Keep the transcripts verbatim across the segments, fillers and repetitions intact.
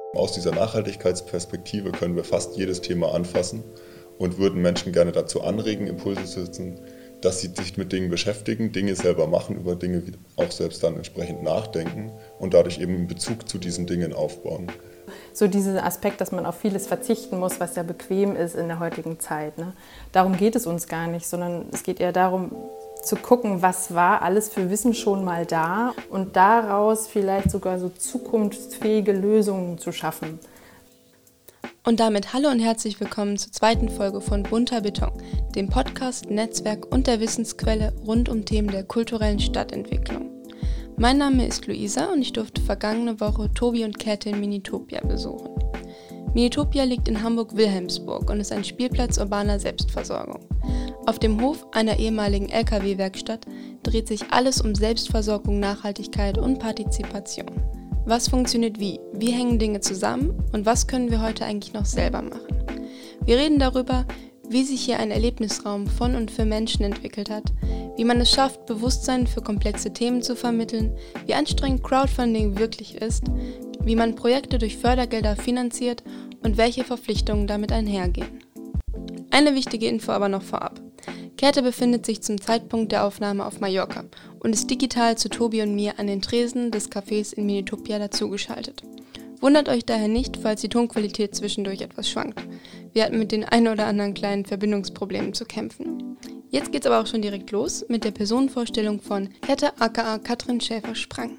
Aus dieser Nachhaltigkeitsperspektive können wir fast jedes Thema anfassen und würden Menschen gerne dazu anregen, Impulse zu setzen, dass sie sich mit Dingen beschäftigen, Dinge selber machen, über Dinge auch selbst dann entsprechend nachdenken und dadurch eben einen Bezug zu diesen Dingen aufbauen. So dieser Aspekt, dass man auf vieles verzichten muss, was ja bequem ist in der heutigen Zeit. Ne? Darum geht es uns gar nicht, sondern es geht eher darum, zu gucken, was war alles für Wissen schon mal da und daraus vielleicht sogar so zukunftsfähige Lösungen zu schaffen. Und damit hallo und herzlich willkommen zur zweiten Folge von Bunter Beton, dem Podcast, Netzwerk und der Wissensquelle rund um Themen der kulturellen Stadtentwicklung. Mein Name ist Luisa und ich durfte vergangene Woche Tobi und Käthe in Minitopia besuchen. Minitopia liegt in Hamburg-Wilhelmsburg und ist ein Spielplatz urbaner Selbstversorgung. Auf dem Hof einer ehemaligen L K W-Werkstatt dreht sich alles um Selbstversorgung, Nachhaltigkeit und Partizipation. Was funktioniert wie? Wie hängen Dinge zusammen? Und was können wir heute eigentlich noch selber machen? Wir reden darüber, wie sich hier ein Erlebnisraum von und für Menschen entwickelt hat, wie man es schafft, Bewusstsein für komplexe Themen zu vermitteln, wie anstrengend Crowdfunding wirklich ist, wie man Projekte durch Fördergelder finanziert und welche Verpflichtungen damit einhergehen. Eine wichtige Info aber noch vorab. Käthe befindet sich zum Zeitpunkt der Aufnahme auf Mallorca und ist digital zu Tobi und mir an den Tresen des Cafés in Minitopia dazugeschaltet. Wundert euch daher nicht, falls die Tonqualität zwischendurch etwas schwankt. Wir hatten mit den ein oder anderen kleinen Verbindungsproblemen zu kämpfen. Jetzt geht's aber auch schon direkt los mit der Personenvorstellung von Käthe aka Katrin Schäfer-Sprang.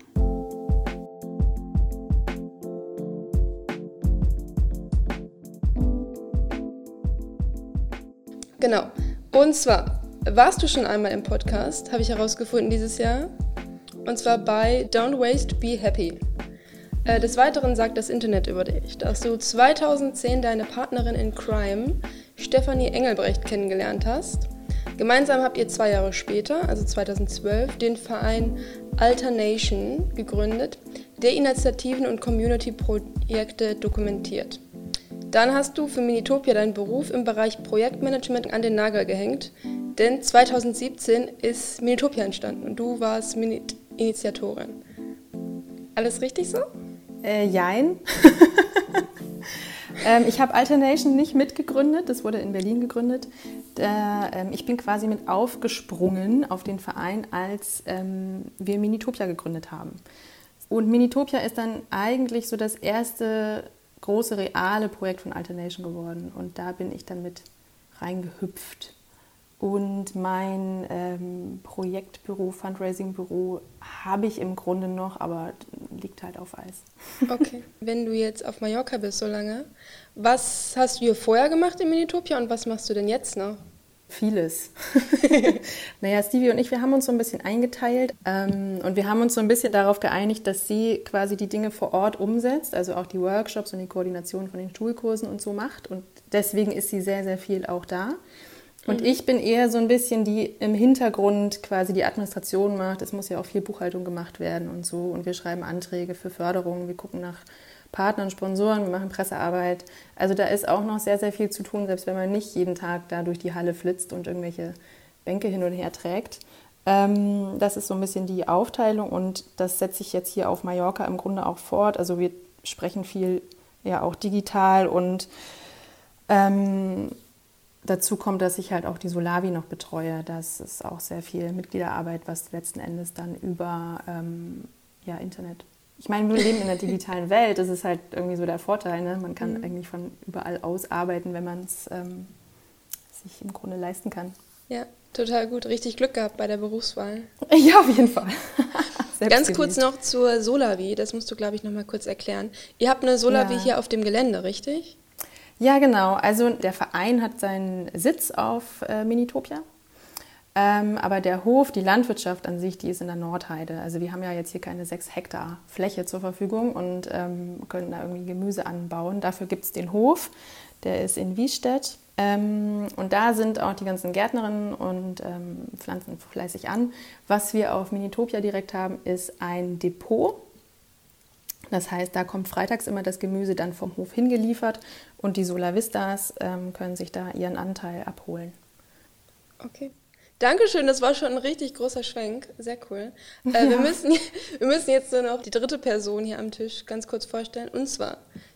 Genau. Und zwar, warst du schon einmal im Podcast, habe ich herausgefunden dieses Jahr. Und zwar bei Don't Waste, Be Happy. Äh, des Weiteren sagt das Internet über dich, dass du zweitausendzehn deine Partnerin in Crime, Stefanie Engelbrecht, kennengelernt hast. Gemeinsam habt ihr zwei Jahre später, also zweitausendzwölf, den Verein Alternation gegründet, der Initiativen und Community-Projekte dokumentiert. Dann hast du für Minitopia deinen Beruf im Bereich Projektmanagement an den Nagel gehängt, denn zweitausendsiebzehn ist Minitopia entstanden und du warst Initiatorin. Alles richtig so? Äh, jein. ähm, ich habe Alternation nicht mitgegründet, das wurde in Berlin gegründet. Da, ähm, ich bin quasi mit aufgesprungen auf den Verein, als ähm, wir Minitopia gegründet haben. Und Minitopia ist dann eigentlich so das erste große reale Projekt von Alternation geworden und da bin ich dann mit reingehüpft. Und mein ähm, Projektbüro, Fundraising-Büro habe ich im Grunde noch, aber liegt halt auf Eis. Okay. Wenn du jetzt auf Mallorca bist so lange, was hast du hier vorher gemacht in Minitopia und was machst du denn jetzt noch? Vieles. Naja, Stevie und ich, wir haben uns so ein bisschen eingeteilt ähm, und wir haben uns so ein bisschen darauf geeinigt, dass sie quasi die Dinge vor Ort umsetzt, also auch die Workshops und die Koordination von den Schulkursen und so macht und deswegen ist sie sehr, sehr viel auch da. Und mhm. ich bin eher so ein bisschen die im Hintergrund quasi die Administration macht. Es muss ja auch viel Buchhaltung gemacht werden und so und wir schreiben Anträge für Förderungen, wir gucken nach Partnern, Sponsoren, wir machen Pressearbeit. Also da ist auch noch sehr, sehr viel zu tun, selbst wenn man nicht jeden Tag da durch die Halle flitzt und irgendwelche Bänke hin und her trägt. Ähm, das ist so ein bisschen die Aufteilung und das setze ich jetzt hier auf Mallorca im Grunde auch fort. Also wir sprechen viel ja auch digital und ähm, dazu kommt, dass ich halt auch die Solavi noch betreue. Das ist auch sehr viel Mitgliederarbeit, was letzten Endes dann über ähm, ja, Internet. Ich meine, wir leben in der digitalen Welt, das ist halt irgendwie so der Vorteil, ne? Man kann mhm. eigentlich von überall aus arbeiten, wenn man es ähm, sich im Grunde leisten kann. Ja, total gut. Richtig Glück gehabt bei der Berufswahl. Ja, auf jeden Fall. Ganz gewählt. Kurz noch zur Solavi, das musst du, glaube ich, noch mal kurz erklären. Ihr habt eine Solavi ja. hier auf dem Gelände, richtig? Ja, genau. Also der Verein hat seinen Sitz auf äh, Minitopia. Ähm, aber der Hof, die Landwirtschaft an sich, die ist in der Nordheide. Also wir haben ja jetzt hier keine sechs Hektar Fläche zur Verfügung und ähm, können da irgendwie Gemüse anbauen. Dafür gibt es den Hof, der ist in Wiestedt. Ähm, und da sind auch die ganzen Gärtnerinnen und ähm, pflanzen fleißig an. Was wir auf Minitopia direkt haben, ist ein Depot. Das heißt, da kommt freitags immer das Gemüse dann vom Hof hingeliefert und die Solavistas ähm, können sich da ihren Anteil abholen. Okay. Dankeschön, das war schon ein richtig großer Schwenk. Sehr cool. Äh, ja. wir, müssen, wir müssen jetzt nur noch die dritte Person hier am Tisch ganz kurz vorstellen. Und zwar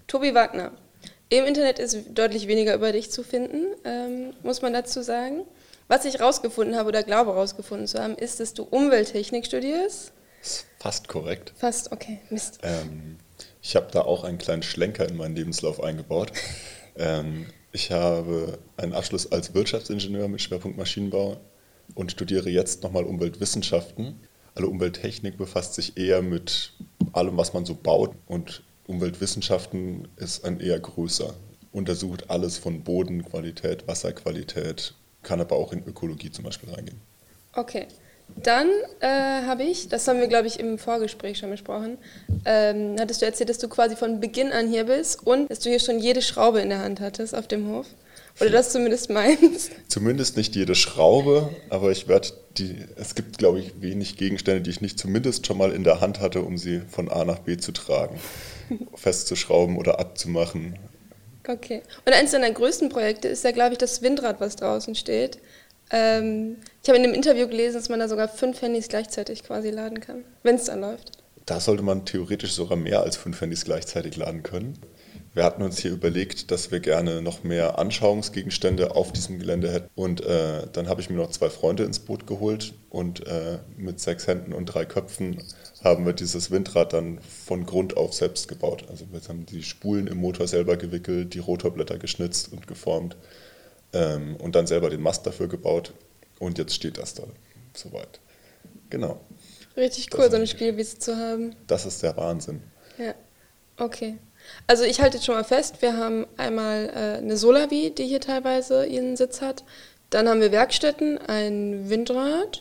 Tobi Wagner. Im Internet ist deutlich weniger über dich zu finden, ähm, muss man dazu sagen. Was ich rausgefunden habe oder glaube rausgefunden zu haben, ist, dass du Umwelttechnik studierst. Ist fast korrekt. Fast, okay, Mist. Ähm, ich habe da auch einen kleinen Schlenker in meinen Lebenslauf eingebaut. ähm, ich habe einen Abschluss als Wirtschaftsingenieur mit Schwerpunkt Maschinenbau und studiere jetzt nochmal Umweltwissenschaften. Also Umwelttechnik befasst sich eher mit allem, was man so baut, und Umweltwissenschaften ist ein eher größer. Untersucht alles von Bodenqualität, Wasserqualität, kann aber auch in Ökologie zum Beispiel reingehen. Okay, dann äh, habe ich, das haben wir glaube ich im Vorgespräch schon besprochen, ähm, hattest du erzählt, dass du quasi von Beginn an hier bist und dass du hier schon jede Schraube in der Hand hattest auf dem Hof. Oder das zumindest meinst. Zumindest nicht jede Schraube, aber ich werde die, es gibt glaube ich wenig Gegenstände, die ich nicht zumindest schon mal in der Hand hatte, um sie von A nach B zu tragen, festzuschrauben oder abzumachen. Okay. Und eines deiner größten Projekte ist ja, glaube ich, das Windrad, was draußen steht. Ähm, ich habe in einem Interview gelesen, dass man da sogar fünf Handys gleichzeitig quasi laden kann, wenn es dann läuft. Da sollte man theoretisch sogar mehr als fünf Handys gleichzeitig laden können. Wir hatten uns hier überlegt, dass wir gerne noch mehr Anschauungsgegenstände auf diesem Gelände hätten. Und äh, dann habe ich mir noch zwei Freunde ins Boot geholt und äh, mit sechs Händen und drei Köpfen haben wir dieses Windrad dann von Grund auf selbst gebaut. Also wir haben die Spulen im Motor selber gewickelt, die Rotorblätter geschnitzt und geformt ähm, und dann selber den Mast dafür gebaut. Und jetzt steht das da soweit. Genau. Richtig cool, so eine Spielwiese zu haben. Das ist der Wahnsinn. Ja, okay. Also ich halte jetzt schon mal fest, wir haben einmal äh, eine Solavi, die hier teilweise ihren Sitz hat. Dann haben wir Werkstätten, ein Windrad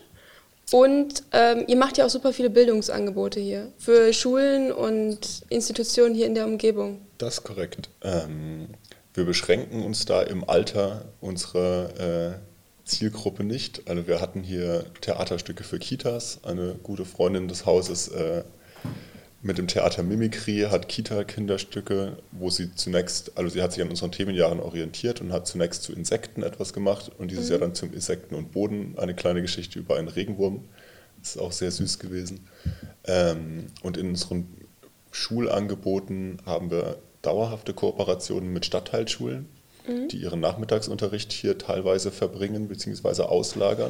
und ähm, ihr macht ja auch super viele Bildungsangebote hier für Schulen und Institutionen hier in der Umgebung. Das ist korrekt. Ähm, wir beschränken uns da im Alter unserer äh, Zielgruppe nicht. Also wir hatten hier Theaterstücke für Kitas. Eine gute Freundin des Hauses äh, mit dem Theater Mimikry hat Kita-Kinderstücke, wo sie zunächst, also sie hat sich an unseren Themenjahren orientiert und hat zunächst zu Insekten etwas gemacht und dieses mhm. Jahr dann zum Insekten und Boden, eine kleine Geschichte über einen Regenwurm. Das ist auch sehr süß gewesen. Ähm, und in unseren Schulangeboten haben wir dauerhafte Kooperationen mit Stadtteilschulen, mhm. die ihren Nachmittagsunterricht hier teilweise verbringen bzw. auslagern.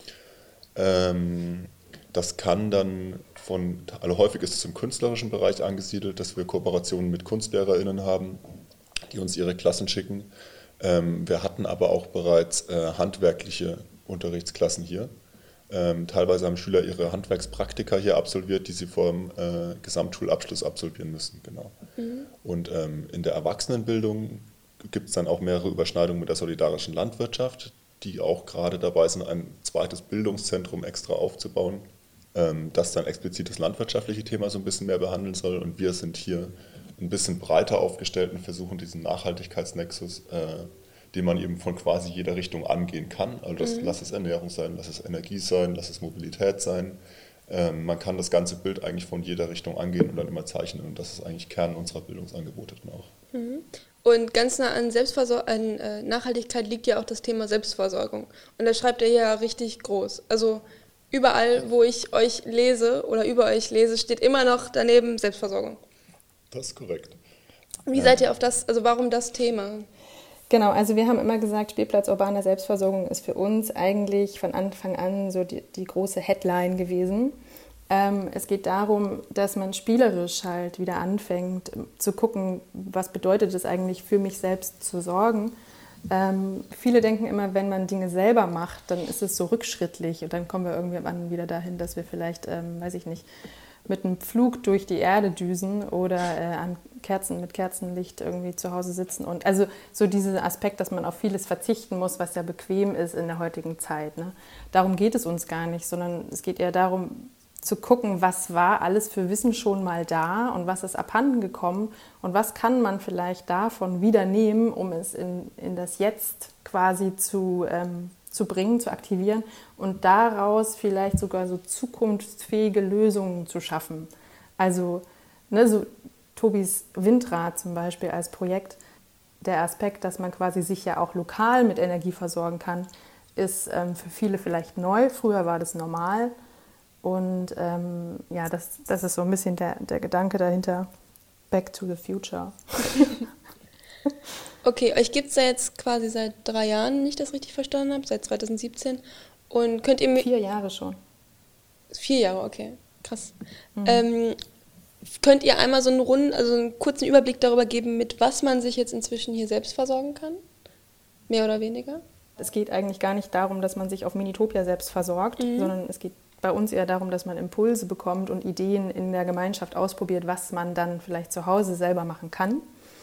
Ähm, Das kann dann von, also häufig ist es im künstlerischen Bereich angesiedelt, dass wir Kooperationen mit KunstlehrerInnen haben, die uns ihre Klassen schicken. Ähm, wir hatten aber auch bereits äh, handwerkliche Unterrichtsklassen hier. Ähm, teilweise haben Schüler ihre Handwerkspraktika hier absolviert, die sie vor dem äh, Gesamtschulabschluss absolvieren müssen. Genau. Mhm. Und ähm, in der Erwachsenenbildung gibt es dann auch mehrere Überschneidungen mit der solidarischen Landwirtschaft, die auch gerade dabei sind, ein zweites Bildungszentrum extra aufzubauen, das dann explizit das landwirtschaftliche Thema so ein bisschen mehr behandeln soll. Und wir sind hier ein bisschen breiter aufgestellt und versuchen diesen Nachhaltigkeitsnexus, äh, den man eben von quasi jeder Richtung angehen kann. Also das, mhm. lass es Ernährung sein, lass es Energie sein, lass es Mobilität sein. Ähm, man kann das ganze Bild eigentlich von jeder Richtung angehen und dann immer zeichnen. Und das ist eigentlich Kern unserer Bildungsangebote dann auch. Mhm. Und ganz nah an, Selbstversor- an äh, Nachhaltigkeit liegt ja auch das Thema Selbstversorgung. Und da schreibt ihr ja richtig groß. Also überall, wo ich euch lese oder über euch lese, steht immer noch daneben Selbstversorgung. Das ist korrekt. Wie seid ihr auf das, also warum das Thema? Genau, also wir haben immer gesagt, Spielplatz urbane Selbstversorgung ist für uns eigentlich von Anfang an so die, die große Headline gewesen. Ähm, es geht darum, dass man spielerisch halt wieder anfängt zu gucken, was bedeutet es eigentlich für mich selbst zu sorgen. Ähm, viele denken immer, wenn man Dinge selber macht, dann ist es so rückschrittlich und dann kommen wir irgendwann wieder dahin, dass wir vielleicht, ähm, weiß ich nicht, mit einem Flug durch die Erde düsen oder äh, an Kerzen mit Kerzenlicht irgendwie zu Hause sitzen. Und also so dieser Aspekt, dass man auf vieles verzichten muss, was ja bequem ist in der heutigen Zeit. Ne? Darum geht es uns gar nicht, sondern es geht eher darum, zu gucken, was war alles für Wissen schon mal da und was ist abhanden gekommen und was kann man vielleicht davon wieder nehmen, um es in, in das Jetzt quasi zu, ähm, zu bringen, zu aktivieren und daraus vielleicht sogar so zukunftsfähige Lösungen zu schaffen. Also ne, so Tobis Windrad zum Beispiel als Projekt, der Aspekt, dass man quasi sich ja auch lokal mit Energie versorgen kann, ist ähm, für viele vielleicht neu. Früher war das normal. Und ähm, ja, das, das ist so ein bisschen der, der Gedanke dahinter. Back to the future. Okay, euch gibt es ja jetzt quasi seit drei Jahren, wenn ich das richtig verstanden habe, seit zwanzig siebzehn. Und könnt ihr mir... Vier Jahre schon. Vier Jahre, okay, krass. Mhm. Ähm, könnt ihr einmal so einen runden, also einen kurzen Überblick darüber geben, mit was man sich jetzt inzwischen hier selbst versorgen kann? Mehr oder weniger? Es geht eigentlich gar nicht darum, dass man sich auf Minitopia selbst versorgt, mhm. sondern es geht bei uns eher darum, dass man Impulse bekommt und Ideen in der Gemeinschaft ausprobiert, was man dann vielleicht zu Hause selber machen kann.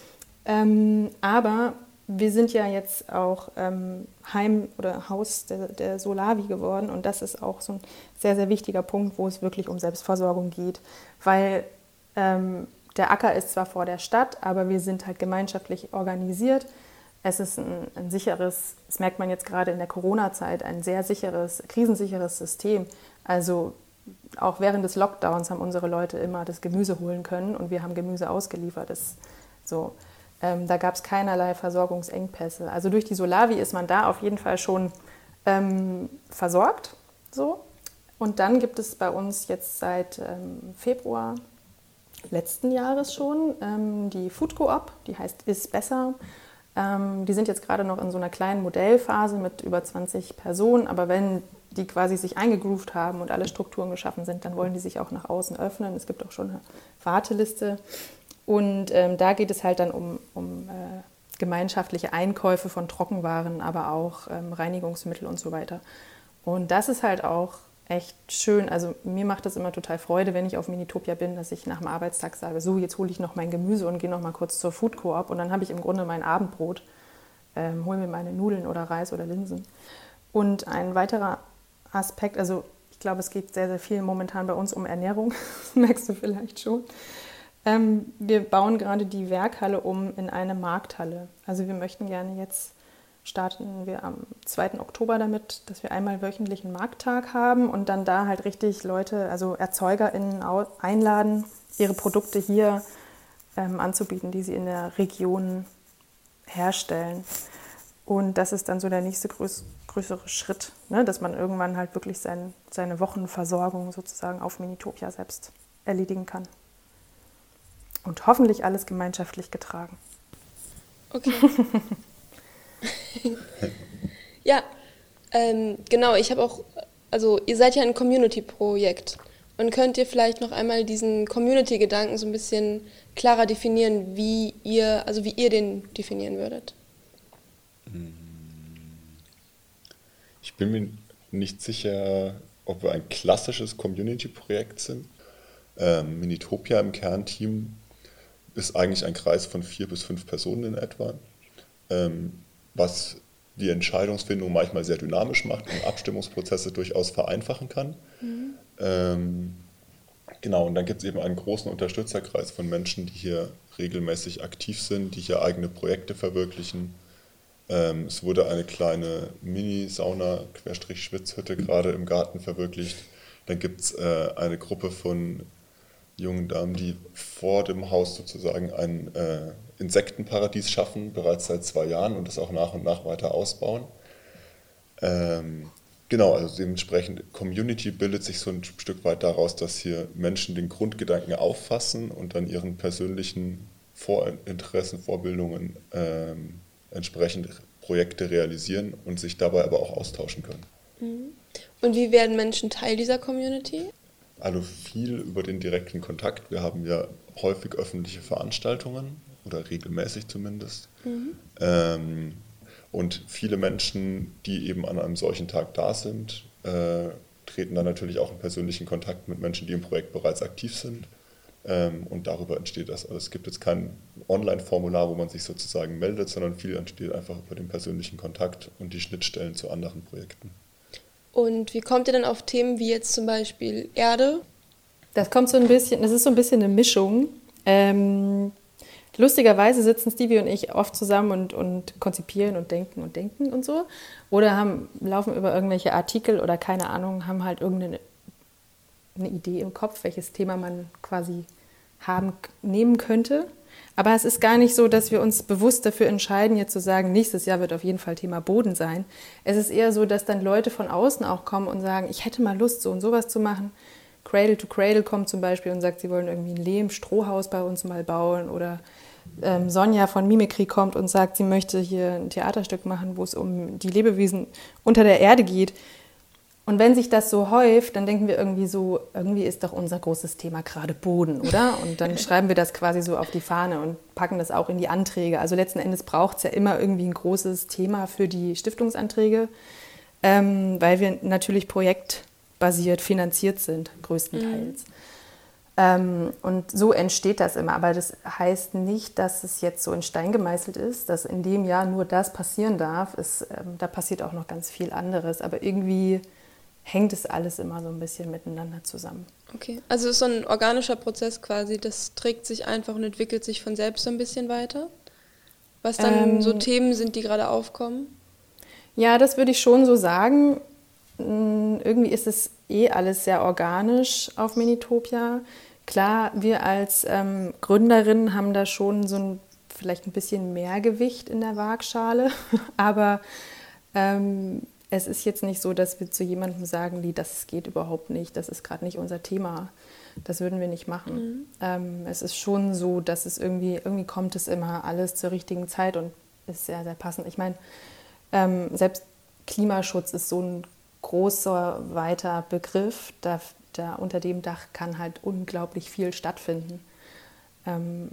Ähm, aber wir sind ja jetzt auch ähm, Heim oder Haus der, der Solavi geworden und das ist auch so ein sehr, sehr wichtiger Punkt, wo es wirklich um Selbstversorgung geht, weil ähm, der Acker ist zwar vor der Stadt, aber wir sind halt gemeinschaftlich organisiert. Es ist ein, ein sicheres, das merkt man jetzt gerade in der Corona-Zeit, ein sehr sicheres, krisensicheres System. Also auch während des Lockdowns haben unsere Leute immer das Gemüse holen können und wir haben Gemüse ausgeliefert. Das, so, ähm, da gab es keinerlei Versorgungsengpässe. Also durch die Solavi ist man da auf jeden Fall schon ähm, versorgt. So. Und dann gibt es bei uns jetzt seit ähm, Februar letzten Jahres schon ähm, die Food Coop, die heißt Ist Besser. Ähm, die sind jetzt gerade noch in so einer kleinen Modellphase mit über zwanzig Personen, aber wenn die quasi sich eingegroovt haben und alle Strukturen geschaffen sind, dann wollen die sich auch nach außen öffnen. Es gibt auch schon eine Warteliste und ähm, da geht es halt dann um, um äh, gemeinschaftliche Einkäufe von Trockenwaren, aber auch ähm, Reinigungsmittel und so weiter. Und das ist halt auch echt schön. Also mir macht das immer total Freude, wenn ich auf Minitopia bin, dass ich nach dem Arbeitstag sage, so jetzt hole ich noch mein Gemüse und gehe noch mal kurz zur Food Coop und dann habe ich im Grunde mein Abendbrot, ähm, hole mir meine Nudeln oder Reis oder Linsen. Und ein weiterer Aspekt, also ich glaube, es geht sehr, sehr viel momentan bei uns um Ernährung, das merkst du vielleicht schon. Ähm, wir bauen gerade die Werkhalle um in eine Markthalle. Also wir möchten gerne jetzt starten wir am zweiten Oktober damit, dass wir einmal wöchentlich einen Markttag haben und dann da halt richtig Leute, also ErzeugerInnen einladen, ihre Produkte hier ähm, anzubieten, die sie in der Region herstellen. Und das ist dann so der nächste größ- größere Schritt, ne? Dass man irgendwann halt wirklich sein, seine Wochenversorgung sozusagen auf Minitopia selbst erledigen kann. Und hoffentlich alles gemeinschaftlich getragen. Okay. Ja, ähm, genau, ich habe auch, also ihr seid ja ein Community-Projekt und könnt ihr vielleicht noch einmal diesen Community-Gedanken so ein bisschen klarer definieren, wie ihr, also wie ihr den definieren würdet? Ich bin mir nicht sicher, ob wir ein klassisches Community-Projekt sind. Ähm, Minitopia im Kernteam ist eigentlich ein Kreis von vier bis fünf Personen in etwa, ähm, was die Entscheidungsfindung manchmal sehr dynamisch macht und Abstimmungsprozesse durchaus vereinfachen kann. Mhm. Ähm, genau, und dann gibt es eben einen großen Unterstützerkreis von Menschen, die hier regelmäßig aktiv sind, die hier eigene Projekte verwirklichen. Ähm, es wurde eine kleine Mini-Sauna-Schwitzhütte gerade im Garten verwirklicht. Dann gibt es äh, eine Gruppe von jungen Damen, die vor dem Haus sozusagen ein äh, Insektenparadies schaffen, bereits seit zwei Jahren und das auch nach und nach weiter ausbauen. Ähm, genau, also dementsprechend Community bildet sich so ein Stück weit daraus, dass hier Menschen den Grundgedanken auffassen und dann ihren persönlichen Vorinteressen, Vorbildungen ähm, entsprechend Projekte realisieren und sich dabei aber auch austauschen können. Und wie werden Menschen Teil dieser Community? Also viel über den direkten Kontakt. Wir haben ja häufig öffentliche Veranstaltungen oder regelmäßig zumindest. Mhm. Ähm, und viele Menschen, die eben an einem solchen Tag da sind, äh, treten dann natürlich auch in persönlichen Kontakt mit Menschen, die im Projekt bereits aktiv sind. Ähm, und darüber entsteht das. Also es gibt jetzt kein Online-Formular, wo man sich sozusagen meldet, sondern viel entsteht einfach über den persönlichen Kontakt und die Schnittstellen zu anderen Projekten. Und wie kommt ihr dann auf Themen wie jetzt zum Beispiel Erde? Das kommt so ein bisschen, das ist so ein bisschen eine Mischung. Ähm, lustigerweise sitzen Stevie und ich oft zusammen und, und konzipieren und denken und denken und so. Oder haben, laufen über irgendwelche Artikel oder keine Ahnung, haben halt irgendeine eine Idee im Kopf, welches Thema man quasi haben, nehmen könnte. Aber es ist gar nicht so, dass wir uns bewusst dafür entscheiden, jetzt zu sagen, nächstes Jahr wird auf jeden Fall Thema Boden sein. Es ist eher so, dass dann Leute von außen auch kommen und sagen, ich hätte mal Lust, so und sowas zu machen. Cradle to Cradle kommt zum Beispiel und sagt, sie wollen irgendwie ein Lehm-Strohhaus bei uns mal bauen. Oder ähm, Sonja von Mimikry kommt und sagt, sie möchte hier ein Theaterstück machen, wo es um die Lebewesen unter der Erde geht. Und wenn sich das so häuft, dann denken wir irgendwie so, irgendwie ist doch unser großes Thema gerade Boden, oder? Und dann schreiben wir das quasi so auf die Fahne und packen das auch in die Anträge. Also letzten Endes braucht es ja immer irgendwie ein großes Thema für die Stiftungsanträge, ähm, weil wir natürlich projektbasiert finanziert sind, größtenteils. Mhm. Ähm, und so entsteht das immer. Aber das heißt nicht, dass es jetzt so in Stein gemeißelt ist, dass in dem Jahr nur das passieren darf. Es, ähm, da passiert auch noch ganz viel anderes. Aber irgendwie hängt es alles immer so ein bisschen miteinander zusammen. Okay, also es ist so ein organischer Prozess quasi, das trägt sich einfach und entwickelt sich von selbst so ein bisschen weiter? Was dann ähm, so Themen sind, die gerade aufkommen? Ja, das würde ich schon so sagen. Irgendwie ist es eh alles sehr organisch auf Minitopia. Klar, wir als ähm, Gründerinnen haben da schon so ein, vielleicht ein bisschen mehr Gewicht in der Waagschale, aber ähm, es ist jetzt nicht so, dass wir zu jemandem sagen, die, das geht überhaupt nicht, das ist gerade nicht unser Thema. Das würden wir nicht machen. Mhm. Ähm, es ist schon so, dass es irgendwie, irgendwie kommt es immer alles zur richtigen Zeit und ist sehr, sehr passend. Ich meine, ähm, selbst Klimaschutz ist so ein großer, weiter Begriff. Da, da unter dem Dach kann halt unglaublich viel stattfinden. Ähm,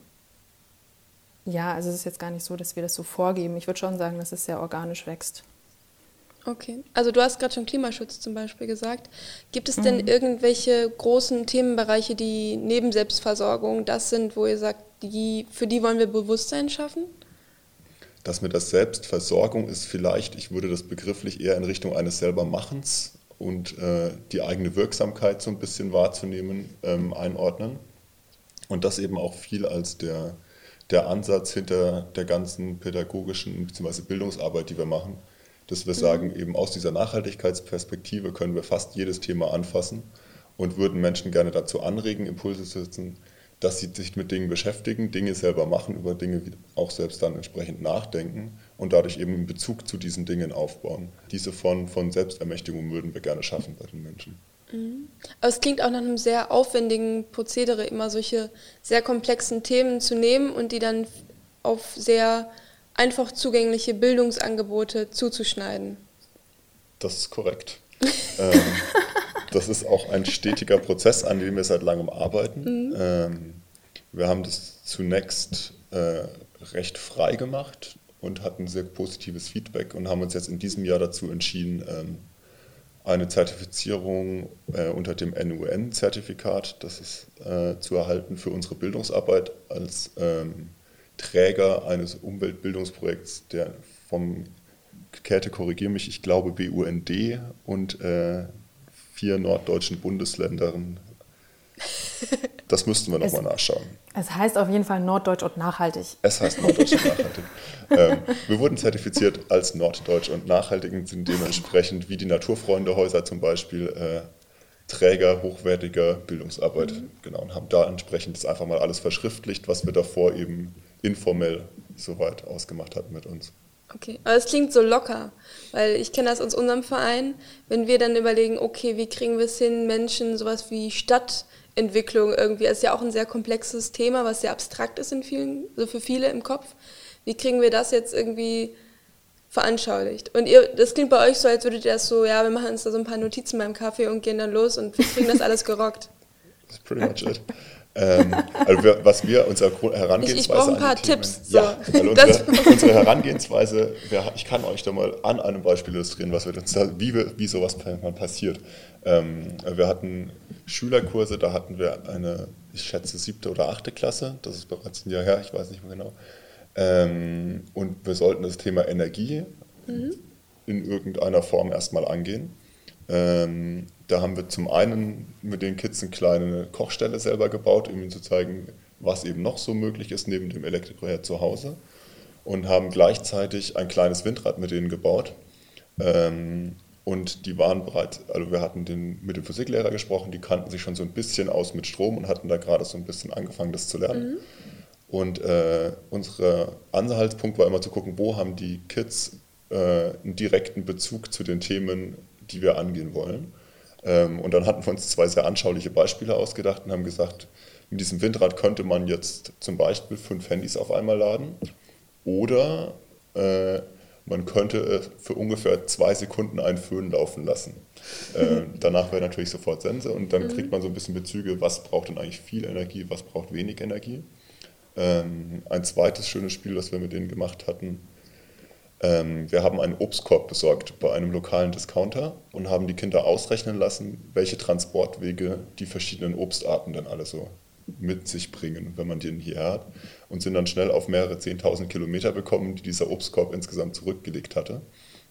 ja, also es ist jetzt gar nicht so, dass wir das so vorgeben. Ich würde schon sagen, dass es sehr organisch wächst. Okay, also du hast gerade schon Klimaschutz zum Beispiel gesagt. Gibt es denn mhm. irgendwelche großen Themenbereiche, die neben Selbstversorgung das sind, wo ihr sagt, die, für die wollen wir Bewusstsein schaffen? Das mit der Selbstversorgung ist vielleicht, ich würde das begrifflich eher in Richtung eines Selbermachens und äh, die eigene Wirksamkeit so ein bisschen wahrzunehmen, ähm, einordnen. Und das eben auch viel als der, der Ansatz hinter der ganzen pädagogischen bzw. Bildungsarbeit, die wir machen. Dass wir sagen, eben aus dieser Nachhaltigkeitsperspektive können wir fast jedes Thema anfassen und würden Menschen gerne dazu anregen, Impulse zu setzen, dass sie sich mit Dingen beschäftigen, Dinge selber machen, über Dinge auch selbst dann entsprechend nachdenken und dadurch eben einen Bezug zu diesen Dingen aufbauen. Diese Form von Selbstermächtigung würden wir gerne schaffen bei den Menschen. Mhm. Aber es klingt auch nach einem sehr aufwendigen Prozedere, immer solche sehr komplexen Themen zu nehmen und die dann auf sehr einfach zugängliche Bildungsangebote zuzuschneiden. Das ist korrekt. ähm, das ist auch ein stetiger Prozess, an dem wir seit langem arbeiten. Mhm. Ähm, wir haben das zunächst äh, recht frei gemacht und hatten sehr positives Feedback und haben uns jetzt in diesem Jahr dazu entschieden, ähm, eine Zertifizierung äh, unter dem N U N-Zertifikat, das ist äh, zu erhalten für unsere Bildungsarbeit als ähm, Träger eines Umweltbildungsprojekts, der vom, Käthe, korrigiere mich, ich glaube B U N D und äh, vier norddeutschen Bundesländern. Das müssten wir nochmal nachschauen. Es heißt auf jeden Fall Norddeutsch und nachhaltig. Es heißt Norddeutsch und nachhaltig. ähm, wir wurden zertifiziert als Norddeutsch und nachhaltig und sind dementsprechend wie die Naturfreundehäuser zum Beispiel äh, Träger hochwertiger Bildungsarbeit. Mhm. Genau, und haben da entsprechend das einfach mal alles verschriftlicht, was wir davor eben informell soweit ausgemacht hatten mit uns. Okay, aber es klingt so locker, weil ich kenne das aus unserem Verein, wenn wir dann überlegen, okay, wie kriegen wir es hin, Menschen sowas wie Stadtentwicklung irgendwie, das ist ja auch ein sehr komplexes Thema, was sehr abstrakt ist in vielen, also für viele im Kopf, wie kriegen wir das jetzt irgendwie veranschaulicht? Und ihr, das klingt bei euch so, als würdet ihr das so, ja, wir machen uns da so ein paar Notizen beim Kaffee und gehen dann los und wir kriegen das alles gerockt. That's pretty much it. ähm, also wir, was wir, unsere Herangehensweise Ich, ich brauche ein paar Themen, Tipps. Ja, so. also unsere, unsere Herangehensweise, wir, ich kann euch da mal an einem Beispiel illustrieren, was wir uns da, wie, wir, wie sowas passiert. Ähm, wir hatten Schülerkurse, da hatten wir eine, ich schätze, siebte oder achte Klasse, das ist bereits ein Jahr her, ich weiß nicht mehr genau. Ähm, und wir sollten das Thema Energie mhm. in irgendeiner Form erstmal angehen. Ähm, da haben wir zum einen mit den Kids eine kleine Kochstelle selber gebaut, um ihnen zu zeigen, was eben noch so möglich ist neben dem Elektroherd zu Hause, und haben gleichzeitig ein kleines Windrad mit denen gebaut. Ähm, und die waren bereits, also wir hatten den, mit dem Physiklehrer gesprochen, die kannten sich schon so ein bisschen aus mit Strom und hatten da gerade so ein bisschen angefangen, das zu lernen. Mhm. Und äh, unser Anhaltspunkt war immer zu gucken, wo haben die Kids äh, einen direkten Bezug zu den Themen, die wir angehen wollen. Ähm, und dann hatten wir uns zwei sehr anschauliche Beispiele ausgedacht und haben gesagt, mit diesem Windrad könnte man jetzt zum Beispiel fünf Handys auf einmal laden oder äh, man könnte für ungefähr zwei Sekunden einen Föhn laufen lassen. Äh, danach wäre natürlich sofort Sense und dann kriegt man so ein bisschen Bezüge, was braucht denn eigentlich viel Energie, was braucht wenig Energie. Ähm, ein zweites schönes Spiel, das wir mit denen gemacht hatten, ähm, wir haben einen Obstkorb besorgt bei einem lokalen Discounter und haben die Kinder ausrechnen lassen, welche Transportwege die verschiedenen Obstarten denn alle so mit sich bringen, wenn man den hier hat, und sind dann schnell auf mehrere zehntausend Kilometer bekommen, die dieser Obstkorb insgesamt zurückgelegt hatte.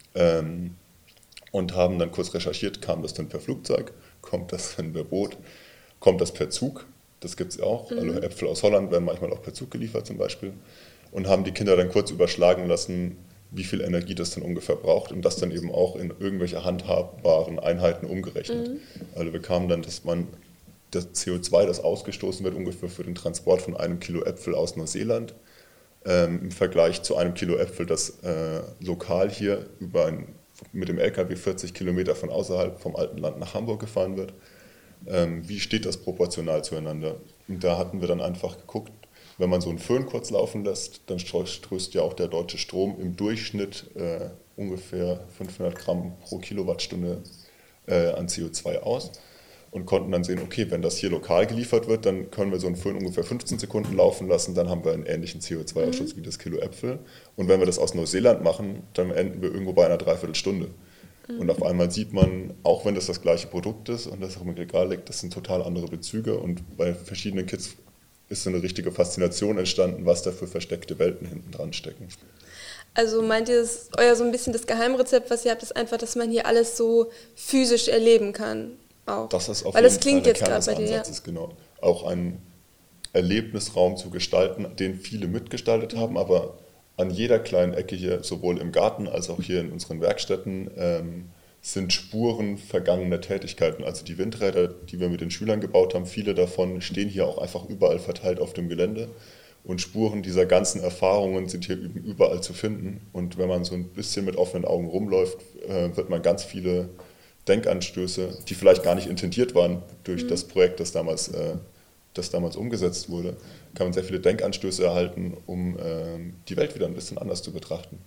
Ähm, und haben dann kurz recherchiert, kam das denn per Flugzeug, kommt das denn per Boot, kommt das per Zug, das gibt es ja auch, mhm. also Äpfel aus Holland werden manchmal auch per Zug geliefert zum Beispiel, und haben die Kinder dann kurz überschlagen lassen, wie viel Energie das dann ungefähr braucht und das dann eben auch in irgendwelche handhabbaren Einheiten umgerechnet. Mhm. Also wir kamen dann, dass man das C O zwei, das ausgestoßen wird, ungefähr für den Transport von einem Kilo Äpfel aus Neuseeland, ähm, im Vergleich zu einem Kilo Äpfel, das äh, lokal hier über ein, mit dem L K W vierzig Kilometer von außerhalb vom alten Land nach Hamburg gefahren wird. Ähm, wie steht das proportional zueinander? Und da hatten wir dann einfach geguckt, wenn man so einen Föhn kurz laufen lässt, dann stößt ja auch der deutsche Strom im Durchschnitt äh, ungefähr fünfhundert Gramm pro Kilowattstunde äh, an C O zwei aus. Und konnten dann sehen, okay, wenn das hier lokal geliefert wird, dann können wir so einen Föhn ungefähr fünfzehn Sekunden laufen lassen, dann haben wir einen ähnlichen C O zwei Ausschuss mhm. wie das Kilo Äpfel. Und wenn wir das aus Neuseeland machen, dann enden wir irgendwo bei einer Dreiviertelstunde. Mhm. Und auf einmal sieht man, auch wenn das das gleiche Produkt ist und das auch im Regal liegt, das sind total andere Bezüge. Und bei verschiedenen Kids ist so eine richtige Faszination entstanden, was da für versteckte Welten hinten dran stecken. Also meint ihr, das euer so ein bisschen das Geheimrezept, was ihr habt, ist einfach, dass man hier alles so physisch erleben kann? Auch. Das ist auf Weil jeden das klingt Fall jetzt gerade bei dir, ja. Genau. Auch einen Erlebnisraum zu gestalten, den viele mitgestaltet haben, aber an jeder kleinen Ecke hier, sowohl im Garten als auch hier in unseren Werkstätten, ähm, sind Spuren vergangener Tätigkeiten. Also die Windräder, die wir mit den Schülern gebaut haben, viele davon stehen hier auch einfach überall verteilt auf dem Gelände. Und Spuren dieser ganzen Erfahrungen sind hier überall zu finden. Und wenn man so ein bisschen mit offenen Augen rumläuft, äh, wird man ganz viele Denkanstöße, die vielleicht gar nicht intendiert waren durch mhm. das Projekt, das damals, äh, das damals umgesetzt wurde, kann man sehr viele Denkanstöße erhalten, um äh, die Welt wieder ein bisschen anders zu betrachten.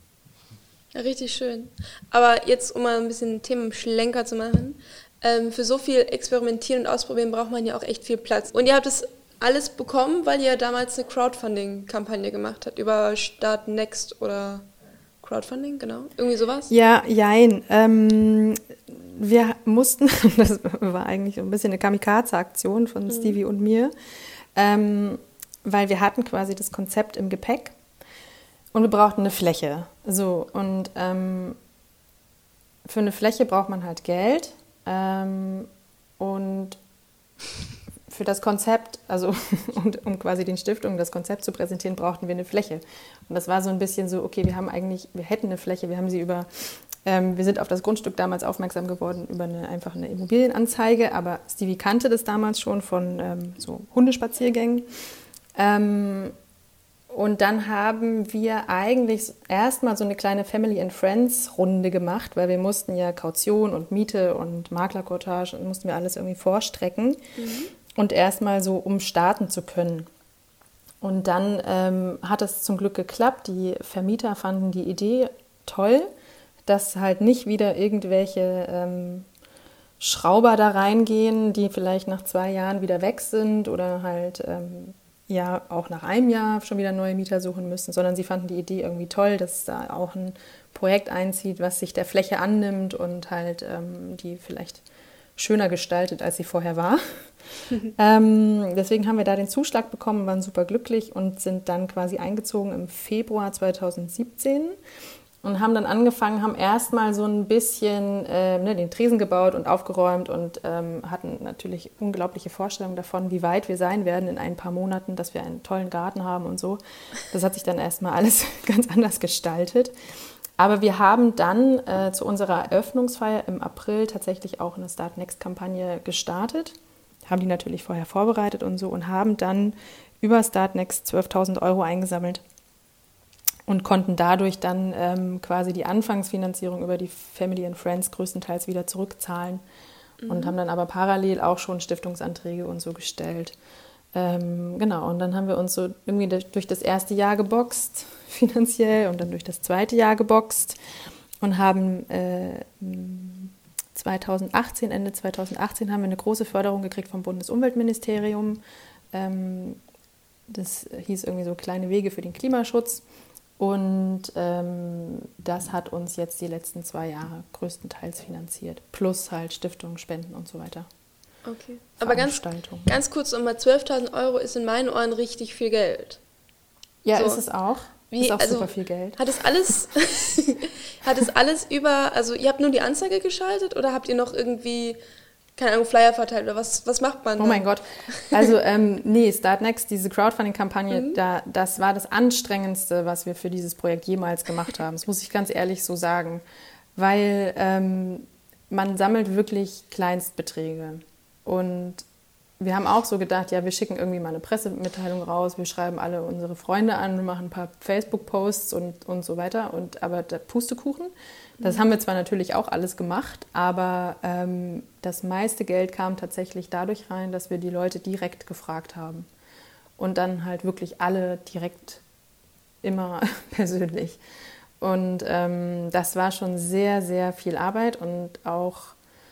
Ja, richtig schön. Aber jetzt, um mal ein bisschen Themenschlenker zu machen, ähm, für so viel Experimentieren und Ausprobieren braucht man ja auch echt viel Platz. Und ihr habt das alles bekommen, weil ihr damals eine Crowdfunding-Kampagne gemacht habt über Start Next oder Crowdfunding, genau? Irgendwie sowas? Ja, jein. Ähm, wir mussten, das war eigentlich ein bisschen eine Kamikaze-Aktion von mhm. Stevie und mir, ähm, weil wir hatten quasi das Konzept im Gepäck und wir brauchten eine Fläche. So, und ähm, für eine Fläche braucht man halt Geld ähm, und für das Konzept, also und, um quasi den Stiftungen das Konzept zu präsentieren, brauchten wir eine Fläche. Und das war so ein bisschen so, okay, wir haben eigentlich, wir hätten eine Fläche, wir haben sie über, ähm, wir sind auf das Grundstück damals aufmerksam geworden über eine einfach eine Immobilienanzeige, aber Stevie kannte das damals schon von ähm, so Hundespaziergängen. Ähm, und dann haben wir eigentlich erstmal so eine kleine Family and Friends Runde gemacht, weil wir mussten ja Kaution und Miete und Maklercourtage und mussten wir alles irgendwie vorstrecken. Mhm. Und erstmal so, um starten zu können. Und dann ähm, hat es zum Glück geklappt. Die Vermieter fanden die Idee toll, dass halt nicht wieder irgendwelche ähm, Schrauber da reingehen, die vielleicht nach zwei Jahren wieder weg sind oder halt ähm, ja auch nach einem Jahr schon wieder neue Mieter suchen müssen, sondern sie fanden die Idee irgendwie toll, dass da auch ein Projekt einzieht, was sich der Fläche annimmt und halt ähm, die vielleicht schöner gestaltet, als sie vorher war. ähm, deswegen haben wir da den Zuschlag bekommen, waren super glücklich und sind dann quasi eingezogen im Februar zweitausendsiebzehn und haben dann angefangen, haben erstmal so ein bisschen äh, ne, den Tresen gebaut und aufgeräumt und ähm, hatten natürlich unglaubliche Vorstellungen davon, wie weit wir sein werden in ein paar Monaten, dass wir einen tollen Garten haben und so. Das hat sich dann erstmal alles ganz anders gestaltet. Aber wir haben dann äh, zu unserer Eröffnungsfeier im April tatsächlich auch eine Start Next-Kampagne gestartet. Haben die natürlich vorher vorbereitet und so und haben dann über Start Next zwölftausend Euro eingesammelt und konnten dadurch dann ähm, quasi die Anfangsfinanzierung über die Family and Friends größtenteils wieder zurückzahlen mhm. und haben dann aber parallel auch schon Stiftungsanträge und so gestellt. Ähm, genau, und dann haben wir uns so irgendwie durch das erste Jahr geboxt, finanziell, und dann durch das zweite Jahr geboxt und haben äh, zweitausendachtzehn, Ende zweitausendachtzehn haben wir eine große Förderung gekriegt vom Bundesumweltministerium. Ähm, das hieß irgendwie so kleine Wege für den Klimaschutz. Und ähm, das hat uns jetzt die letzten zwei Jahre größtenteils finanziert. Plus halt Stiftungen, Spenden und so weiter. Okay. Aber ganz, ganz kurz nochmal, zwölftausend Euro ist in meinen Ohren richtig viel Geld. Ja, so. Ist es auch. Wie, ist auch also, super viel Geld. Hat es alles, hat es alles über, also ihr habt nur die Anzeige geschaltet oder habt ihr noch irgendwie, keine Ahnung, Flyer verteilt oder was, was macht man da? Oh mein Gott. Also ähm, nee, Startnext, diese Crowdfunding-Kampagne, mhm. da, das war das Anstrengendste, was wir für dieses Projekt jemals gemacht haben. Das muss ich ganz ehrlich so sagen. Weil ähm, man sammelt wirklich Kleinstbeträge. Und wir haben auch so gedacht, ja, wir schicken irgendwie mal eine Pressemitteilung raus, wir schreiben alle unsere Freunde an, wir machen ein paar Facebook-Posts und, und so weiter. Und, aber der Pustekuchen, das haben wir zwar natürlich auch alles gemacht, aber ähm, das meiste Geld kam tatsächlich dadurch rein, dass wir die Leute direkt gefragt haben. Und dann halt wirklich alle direkt immer persönlich. Und ähm, das war schon sehr, sehr viel Arbeit und auch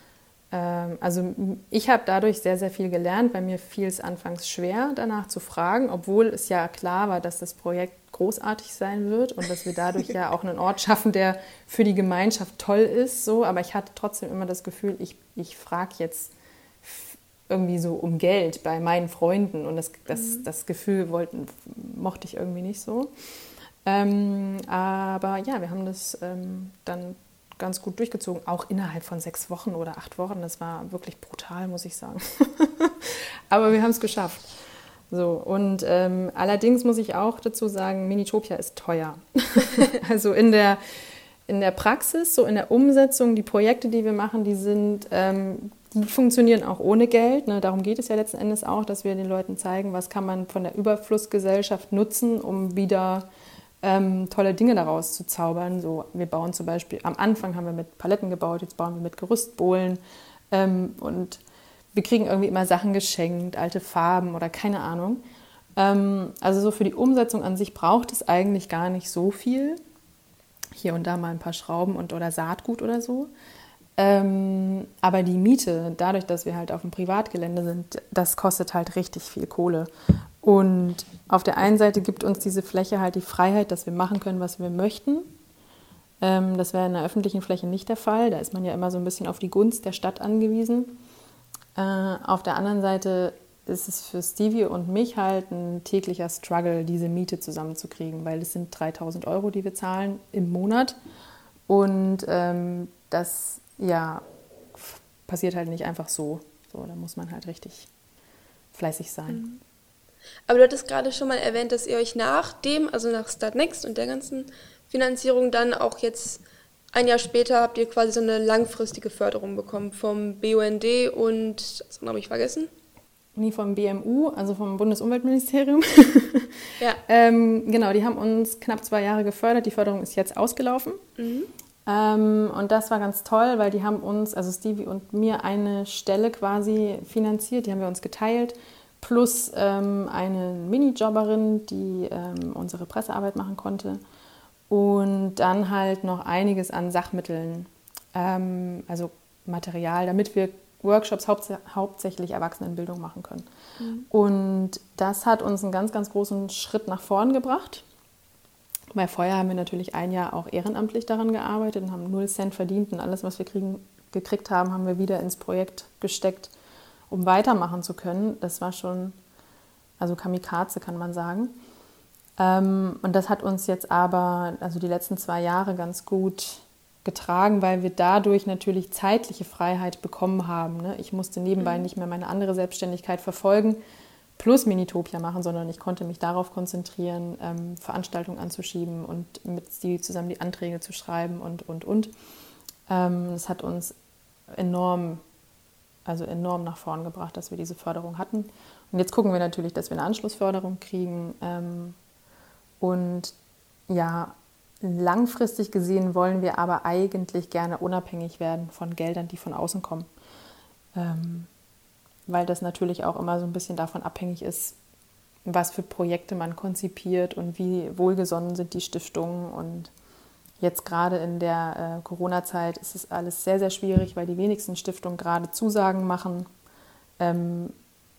Also ich habe dadurch sehr, sehr viel gelernt, weil mir fiel es anfangs schwer, danach zu fragen, obwohl es ja klar war, dass das Projekt großartig sein wird und dass wir dadurch ja auch einen Ort schaffen, der für die Gemeinschaft toll ist. So. Aber ich hatte trotzdem immer das Gefühl, ich, ich frage jetzt irgendwie so um Geld bei meinen Freunden und das, das, mhm. das Gefühl wollten, mochte ich irgendwie nicht so. Ähm, aber ja, wir haben das ähm, dann ganz gut durchgezogen, auch innerhalb von sechs Wochen oder acht Wochen. Das war wirklich brutal, muss ich sagen. Aber wir haben es geschafft. So, und ähm, allerdings muss ich auch dazu sagen, Minitopia ist teuer. Also in der, in der Praxis, so in der Umsetzung, die Projekte, die wir machen, die sind, ähm, die funktionieren auch ohne Geld. Ne? Darum geht es ja letzten Endes auch, dass wir den Leuten zeigen, was kann man von der Überflussgesellschaft nutzen, um wieder Ähm, tolle Dinge daraus zu zaubern. So, wir bauen zum Beispiel, am Anfang haben wir mit Paletten gebaut, jetzt bauen wir mit Gerüstbohlen ähm, und wir kriegen irgendwie immer Sachen geschenkt, alte Farben oder keine Ahnung. Ähm, also so für die Umsetzung an sich braucht es eigentlich gar nicht so viel. Hier und da mal ein paar Schrauben und oder Saatgut oder so. Ähm, aber die Miete, dadurch, dass wir halt auf dem Privatgelände sind, das kostet halt richtig viel Kohle. Und auf der einen Seite gibt uns diese Fläche halt die Freiheit, dass wir machen können, was wir möchten. Ähm, das wäre in der öffentlichen Fläche nicht der Fall. Da ist man ja immer so ein bisschen auf die Gunst der Stadt angewiesen. Äh, auf der anderen Seite ist es für Stevie und mich halt ein täglicher Struggle, diese Miete zusammenzukriegen, weil es sind dreitausend Euro, die wir zahlen im Monat. Und ähm, das ja, passiert halt nicht einfach so. So, da muss man halt richtig fleißig sein. Mhm. Aber du hattest gerade schon mal erwähnt, dass ihr euch nach dem, also nach Startnext und der ganzen Finanzierung dann auch jetzt ein Jahr später habt ihr quasi so eine langfristige Förderung bekommen vom B U N D und, das andere habe ich vergessen? Nie vom B M U, also vom Bundesumweltministerium. Ja. ähm, genau, die haben uns knapp zwei Jahre gefördert. Die Förderung ist jetzt ausgelaufen. Mhm. Ähm, und das war ganz toll, weil die haben uns, also Stevie und mir, eine Stelle quasi finanziert. Die haben wir uns geteilt. Plus ähm, eine Minijobberin, die ähm, unsere Pressearbeit machen konnte. Und dann halt noch einiges an Sachmitteln, ähm, also Material, damit wir Workshops haupts- hauptsächlich Erwachsenenbildung machen können. Mhm. Und das hat uns einen ganz, ganz großen Schritt nach vorn gebracht. Weil vorher haben wir natürlich ein Jahr auch ehrenamtlich daran gearbeitet und haben null Cent verdient. Und alles, was wir kriegen, gekriegt haben, haben wir wieder ins Projekt gesteckt, um weitermachen zu können. Das war schon, also Kamikaze kann man sagen. Ähm, und das hat uns jetzt aber, also die letzten zwei Jahre ganz gut getragen, weil wir dadurch natürlich zeitliche Freiheit bekommen haben. Ne? Ich musste nebenbei mhm. nicht mehr meine andere Selbstständigkeit verfolgen, plus Minitopia machen, sondern ich konnte mich darauf konzentrieren, ähm, Veranstaltungen anzuschieben und mit Stevie zusammen die Anträge zu schreiben und, und, und. Ähm, das hat uns enorm also enorm nach vorn gebracht, dass wir diese Förderung hatten. Und jetzt gucken wir natürlich, dass wir eine Anschlussförderung kriegen. Ähm, und ja, langfristig gesehen wollen wir aber eigentlich gerne unabhängig werden von Geldern, die von außen kommen. ähm, weil das natürlich auch immer so ein bisschen davon abhängig ist, was für Projekte man konzipiert und wie wohlgesonnen sind die Stiftungen. Und jetzt gerade in der äh, Corona-Zeit ist es alles sehr, sehr schwierig, weil die wenigsten Stiftungen gerade Zusagen machen ähm,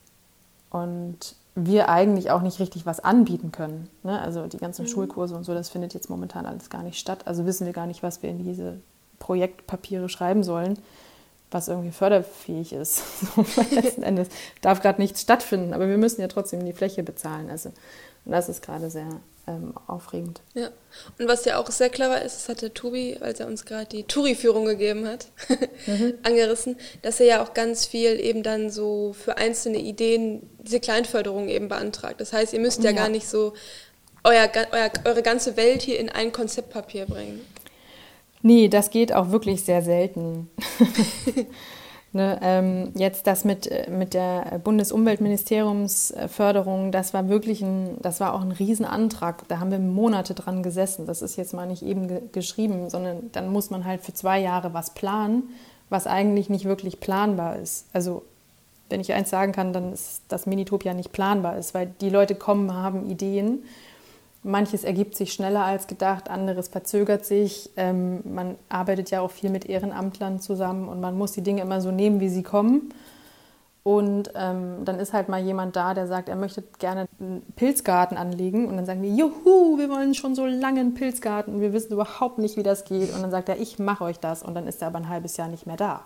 und wir eigentlich auch nicht richtig was anbieten können. Ne? Also die ganzen mhm. Schulkurse und so, das findet jetzt momentan alles gar nicht statt. Also wissen wir gar nicht, was wir in diese Projektpapiere schreiben sollen, was irgendwie förderfähig ist. So, letzten Endes darf gerade nichts stattfinden, aber wir müssen ja trotzdem die Fläche bezahlen. Also, und das ist gerade sehr ähm, aufregend. Ja, und was ja auch sehr clever ist, das hat der Tobi, als er uns gerade die Touri-Führung gegeben hat, mhm. angerissen, dass er ja auch ganz viel eben dann so für einzelne Ideen diese Kleinförderung eben beantragt. Das heißt, ihr müsst ja, ja. gar nicht so euer, euer, eure ganze Welt hier in ein Konzeptpapier bringen. Nee, das geht auch wirklich sehr selten. ne, ähm, jetzt das mit, mit der Bundesumweltministeriumsförderung, das war wirklich ein, das war auch ein Riesenantrag. Da haben wir Monate dran gesessen. Das ist jetzt mal nicht eben ge- geschrieben, sondern dann muss man halt für zwei Jahre was planen, was eigentlich nicht wirklich planbar ist. Also wenn ich eins sagen kann, dann ist, dass Minitopia nicht planbar ist, weil die Leute kommen, haben Ideen. Manches ergibt sich schneller als gedacht, anderes verzögert sich. Ähm, man arbeitet ja auch viel mit Ehrenamtlern zusammen und man muss die Dinge immer so nehmen, wie sie kommen. Und ähm, dann ist halt mal jemand da, der sagt, er möchte gerne einen Pilzgarten anlegen. Und dann sagen wir, juhu, wir wollen schon so lange einen Pilzgarten und wir wissen überhaupt nicht, wie das geht. Und dann sagt er, ich mache euch das. Und dann ist er aber ein halbes Jahr nicht mehr da.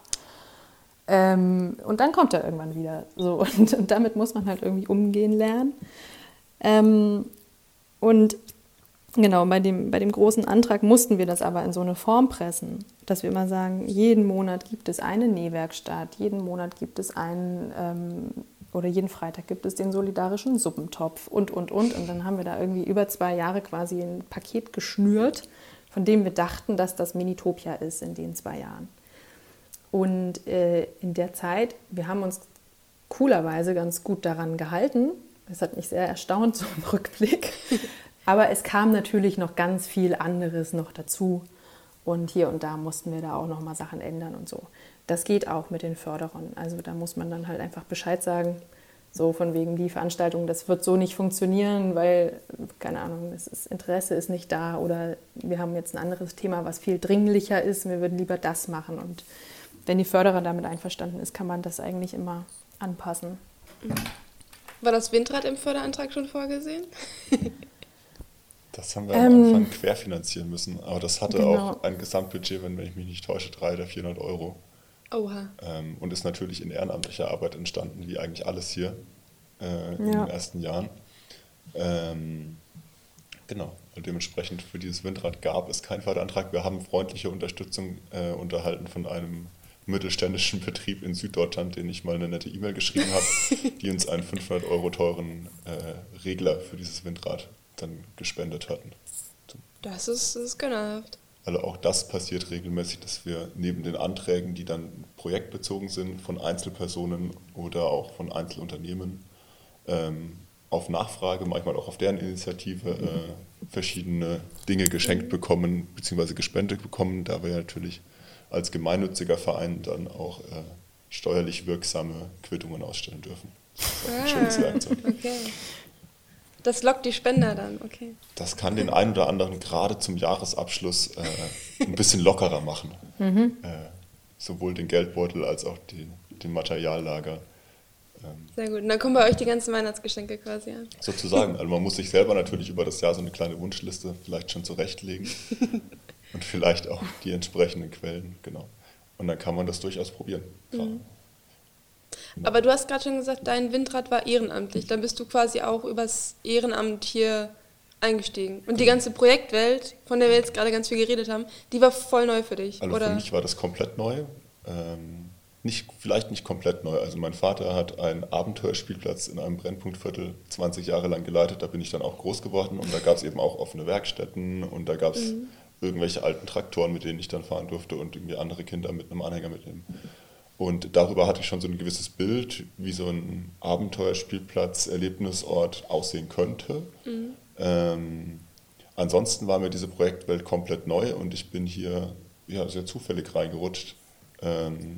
Ähm, und dann kommt er irgendwann wieder. So, und, und damit muss man halt irgendwie umgehen lernen. Ähm, Und genau, bei dem, bei dem großen Antrag mussten wir das aber in so eine Form pressen, dass wir immer sagen, jeden Monat gibt es eine Nähwerkstatt, jeden Monat gibt es einen, ähm, oder jeden Freitag gibt es den solidarischen Suppentopf und, und, und. Und dann haben wir da irgendwie über zwei Jahre quasi ein Paket geschnürt, von dem wir dachten, dass das Minitopia ist in den zwei Jahren. Und äh, in der Zeit, wir haben uns coolerweise ganz gut daran gehalten. Das hat mich sehr erstaunt, so im Rückblick. Aber es kam natürlich noch ganz viel anderes noch dazu. Und hier und da mussten wir da auch noch mal Sachen ändern und so. Das geht auch mit den Förderern. Also da muss man dann halt einfach Bescheid sagen. So von wegen die Veranstaltung, das wird so nicht funktionieren, weil, keine Ahnung, das ist, Interesse ist nicht da. Oder wir haben jetzt ein anderes Thema, was viel dringlicher ist. Wir würden lieber das machen. Und wenn die Förderer damit einverstanden ist, kann man das eigentlich immer anpassen. War das Windrad im Förderantrag schon vorgesehen? Das haben wir am Ähm, Anfang querfinanzieren müssen, aber das hatte genau. auch ein Gesamtbudget, wenn ich mich nicht täusche, dreihundert oder vierhundert Euro. Oha. Ähm, und ist natürlich in ehrenamtlicher Arbeit entstanden, wie eigentlich alles hier äh, in Ja. den ersten Jahren. Ähm, genau, und dementsprechend für dieses Windrad gab es keinen Förderantrag. Wir haben freundliche Unterstützung äh, unterhalten von einem mittelständischen Betrieb in Süddeutschland, den ich mal eine nette E-Mail geschrieben habe, die uns einen fünfhundert Euro teuren äh, Regler für dieses Windrad dann gespendet hatten. Das ist, das ist gönnerhaft. Also auch das passiert regelmäßig, dass wir neben den Anträgen, die dann projektbezogen sind, von Einzelpersonen oder auch von Einzelunternehmen ähm, auf Nachfrage, manchmal auch auf deren Initiative äh, verschiedene Dinge geschenkt bekommen bzw. gespendet bekommen, da wir ja natürlich als gemeinnütziger Verein dann auch äh, steuerlich wirksame Quittungen ausstellen dürfen. Das ist auch ein Ah, schönes Werkzeug. Okay. Das lockt die Spender dann, okay. Das kann den einen oder anderen gerade zum Jahresabschluss äh, ein bisschen lockerer machen. Mhm. Äh, sowohl den Geldbeutel als auch die, den Materiallager. Ähm, Sehr gut. Und dann kommen bei euch die ganzen Weihnachtsgeschenke quasi an. sozusagen. Also man muss sich selber natürlich über das Jahr so eine kleine Wunschliste vielleicht schon zurechtlegen. Und vielleicht auch die entsprechenden Quellen, genau. Und dann kann man das durchaus probieren. Mhm. Aber du hast gerade schon gesagt, dein Windrad war ehrenamtlich. Dann bist du quasi auch übers Ehrenamt hier eingestiegen. Und die ganze Projektwelt, von der wir jetzt gerade ganz viel geredet haben, die war voll neu für dich, Also oder? für mich war das komplett neu. Ähm, nicht, vielleicht nicht komplett neu. Also mein Vater hat einen Abenteuerspielplatz in einem Brennpunktviertel zwanzig Jahre lang geleitet. Da bin ich dann auch groß geworden. Und da gab es eben auch offene Werkstätten und da gab es mhm. irgendwelche alten Traktoren, mit denen ich dann fahren durfte und irgendwie andere Kinder mit einem Anhänger mitnehmen. Und darüber hatte ich schon so ein gewisses Bild, wie so ein Abenteuerspielplatz, Erlebnisort aussehen könnte. Mhm. Ähm, ansonsten war mir diese Projektwelt komplett neu und ich bin hier ja, sehr zufällig reingerutscht. Ähm,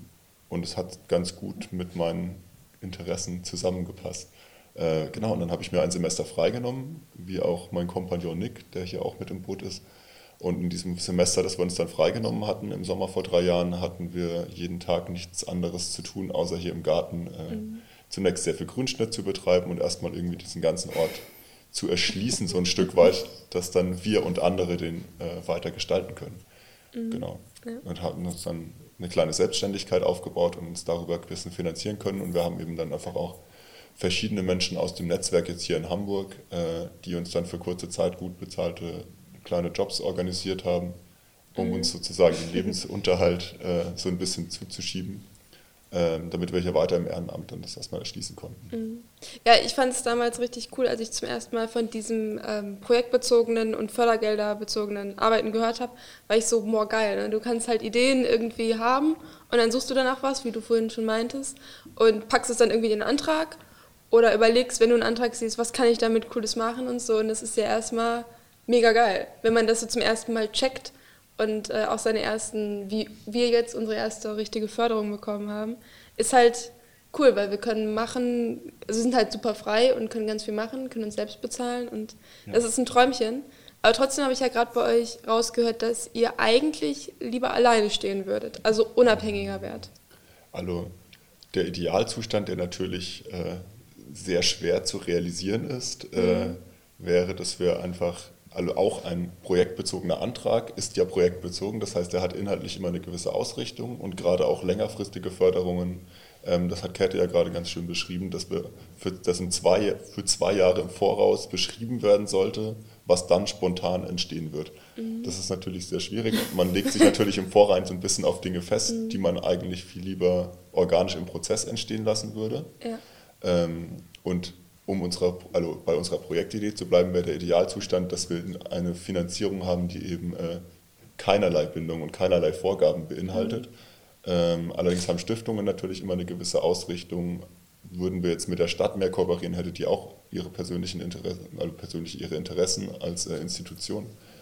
und es hat ganz gut mit meinen Interessen zusammengepasst. Äh, genau, und dann habe ich mir ein Semester freigenommen, wie auch mein Kompagnon Nick, der hier auch mit im Boot ist. Und in diesem Semester, das wir uns dann freigenommen hatten, im Sommer vor drei Jahren, hatten wir jeden Tag nichts anderes zu tun, außer hier im Garten äh, mhm. zunächst sehr viel Grünschnitt zu betreiben und erstmal irgendwie diesen ganzen Ort zu erschließen, so ein Stück weit, dass dann wir und andere den äh, weiter gestalten können. Mhm. Genau. Ja. Und hatten uns dann eine kleine Selbstständigkeit aufgebaut und uns darüber ein bisschen finanzieren können. Und wir haben eben dann einfach auch verschiedene Menschen aus dem Netzwerk jetzt hier in Hamburg, äh, die uns dann für kurze Zeit gut bezahlte kleine Jobs organisiert haben, um mhm. uns sozusagen den Lebensunterhalt äh, so ein bisschen zuzuschieben, äh, damit wir hier weiter im Ehrenamt dann das erstmal erschließen konnten. Mhm. Ja, ich fand es damals richtig cool, als ich zum ersten Mal von diesem ähm, projektbezogenen und fördergelderbezogenen Arbeiten gehört habe, weil ich so, boah, geil, ne? Du kannst halt Ideen irgendwie haben und dann suchst du danach was, wie du vorhin schon meintest, und packst es dann irgendwie in den Antrag oder überlegst, wenn du einen Antrag siehst, was kann ich damit Cooles machen und so, und das ist ja erstmal mega geil, wenn man das so zum ersten Mal checkt und äh, auch seine ersten, wie wir jetzt unsere erste richtige Förderung bekommen haben, ist halt cool, weil wir können machen, also sind halt super frei und können ganz viel machen, können uns selbst bezahlen und ja. Das ist ein Träumchen. Aber trotzdem habe ich ja gerade bei euch rausgehört, dass ihr eigentlich lieber alleine stehen würdet, also unabhängiger wärt. Also der Idealzustand, der natürlich äh, sehr schwer zu realisieren ist, mhm. äh, wäre, dass wir einfach Also auch ein projektbezogener Antrag ist ja projektbezogen, das heißt, er hat inhaltlich immer eine gewisse Ausrichtung und gerade auch längerfristige Förderungen, ähm, das hat Käthe ja gerade ganz schön beschrieben, dass wir für, das in zwei, für zwei Jahre im Voraus beschrieben werden sollte, was dann spontan entstehen wird. Mhm. Das ist natürlich sehr schwierig. Man legt sich natürlich im Vorhinein so ein bisschen auf Dinge fest, mhm. die man eigentlich viel lieber organisch im Prozess entstehen lassen würde. Ja. Ähm, und Um unserer, also bei unserer Projektidee zu bleiben, wäre der Idealzustand, dass wir eine Finanzierung haben, die eben äh, keinerlei Bindung und keinerlei Vorgaben beinhaltet. Mhm. Ähm, allerdings haben Stiftungen natürlich immer eine gewisse Ausrichtung. Würden wir jetzt mit der Stadt mehr kooperieren, hätte die auch ihre persönlichen Interessen, also persönlich ihre Interessen als äh, Institution.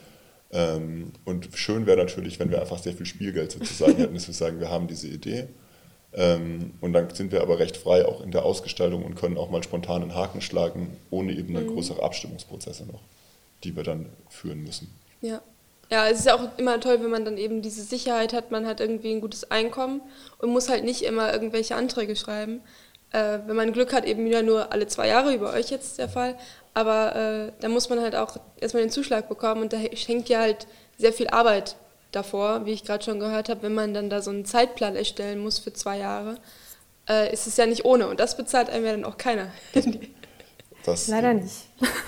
Ähm, und schön wäre natürlich, wenn wir einfach sehr viel Spielgeld sozusagen hätten, dass wir sagen, wir haben diese Idee. Ähm, und dann sind wir aber recht frei auch in der Ausgestaltung und können auch mal spontan einen Haken schlagen, ohne eben dann mhm. größere Abstimmungsprozesse noch, die wir dann führen müssen. Ja. Ja, es ist ja auch immer toll, wenn man dann eben diese Sicherheit hat, man hat irgendwie ein gutes Einkommen und muss halt nicht immer irgendwelche Anträge schreiben. Äh, wenn man Glück hat, eben wieder nur alle zwei Jahre, wie bei euch jetzt der Fall, aber äh, da muss man halt auch erstmal den Zuschlag bekommen und da hängt ja halt sehr viel Arbeit davor, wie ich gerade schon gehört habe, wenn man dann da so einen Zeitplan erstellen muss für zwei Jahre, äh, ist es ja nicht ohne. Und das bezahlt einem ja dann auch keiner. Das Leider nicht.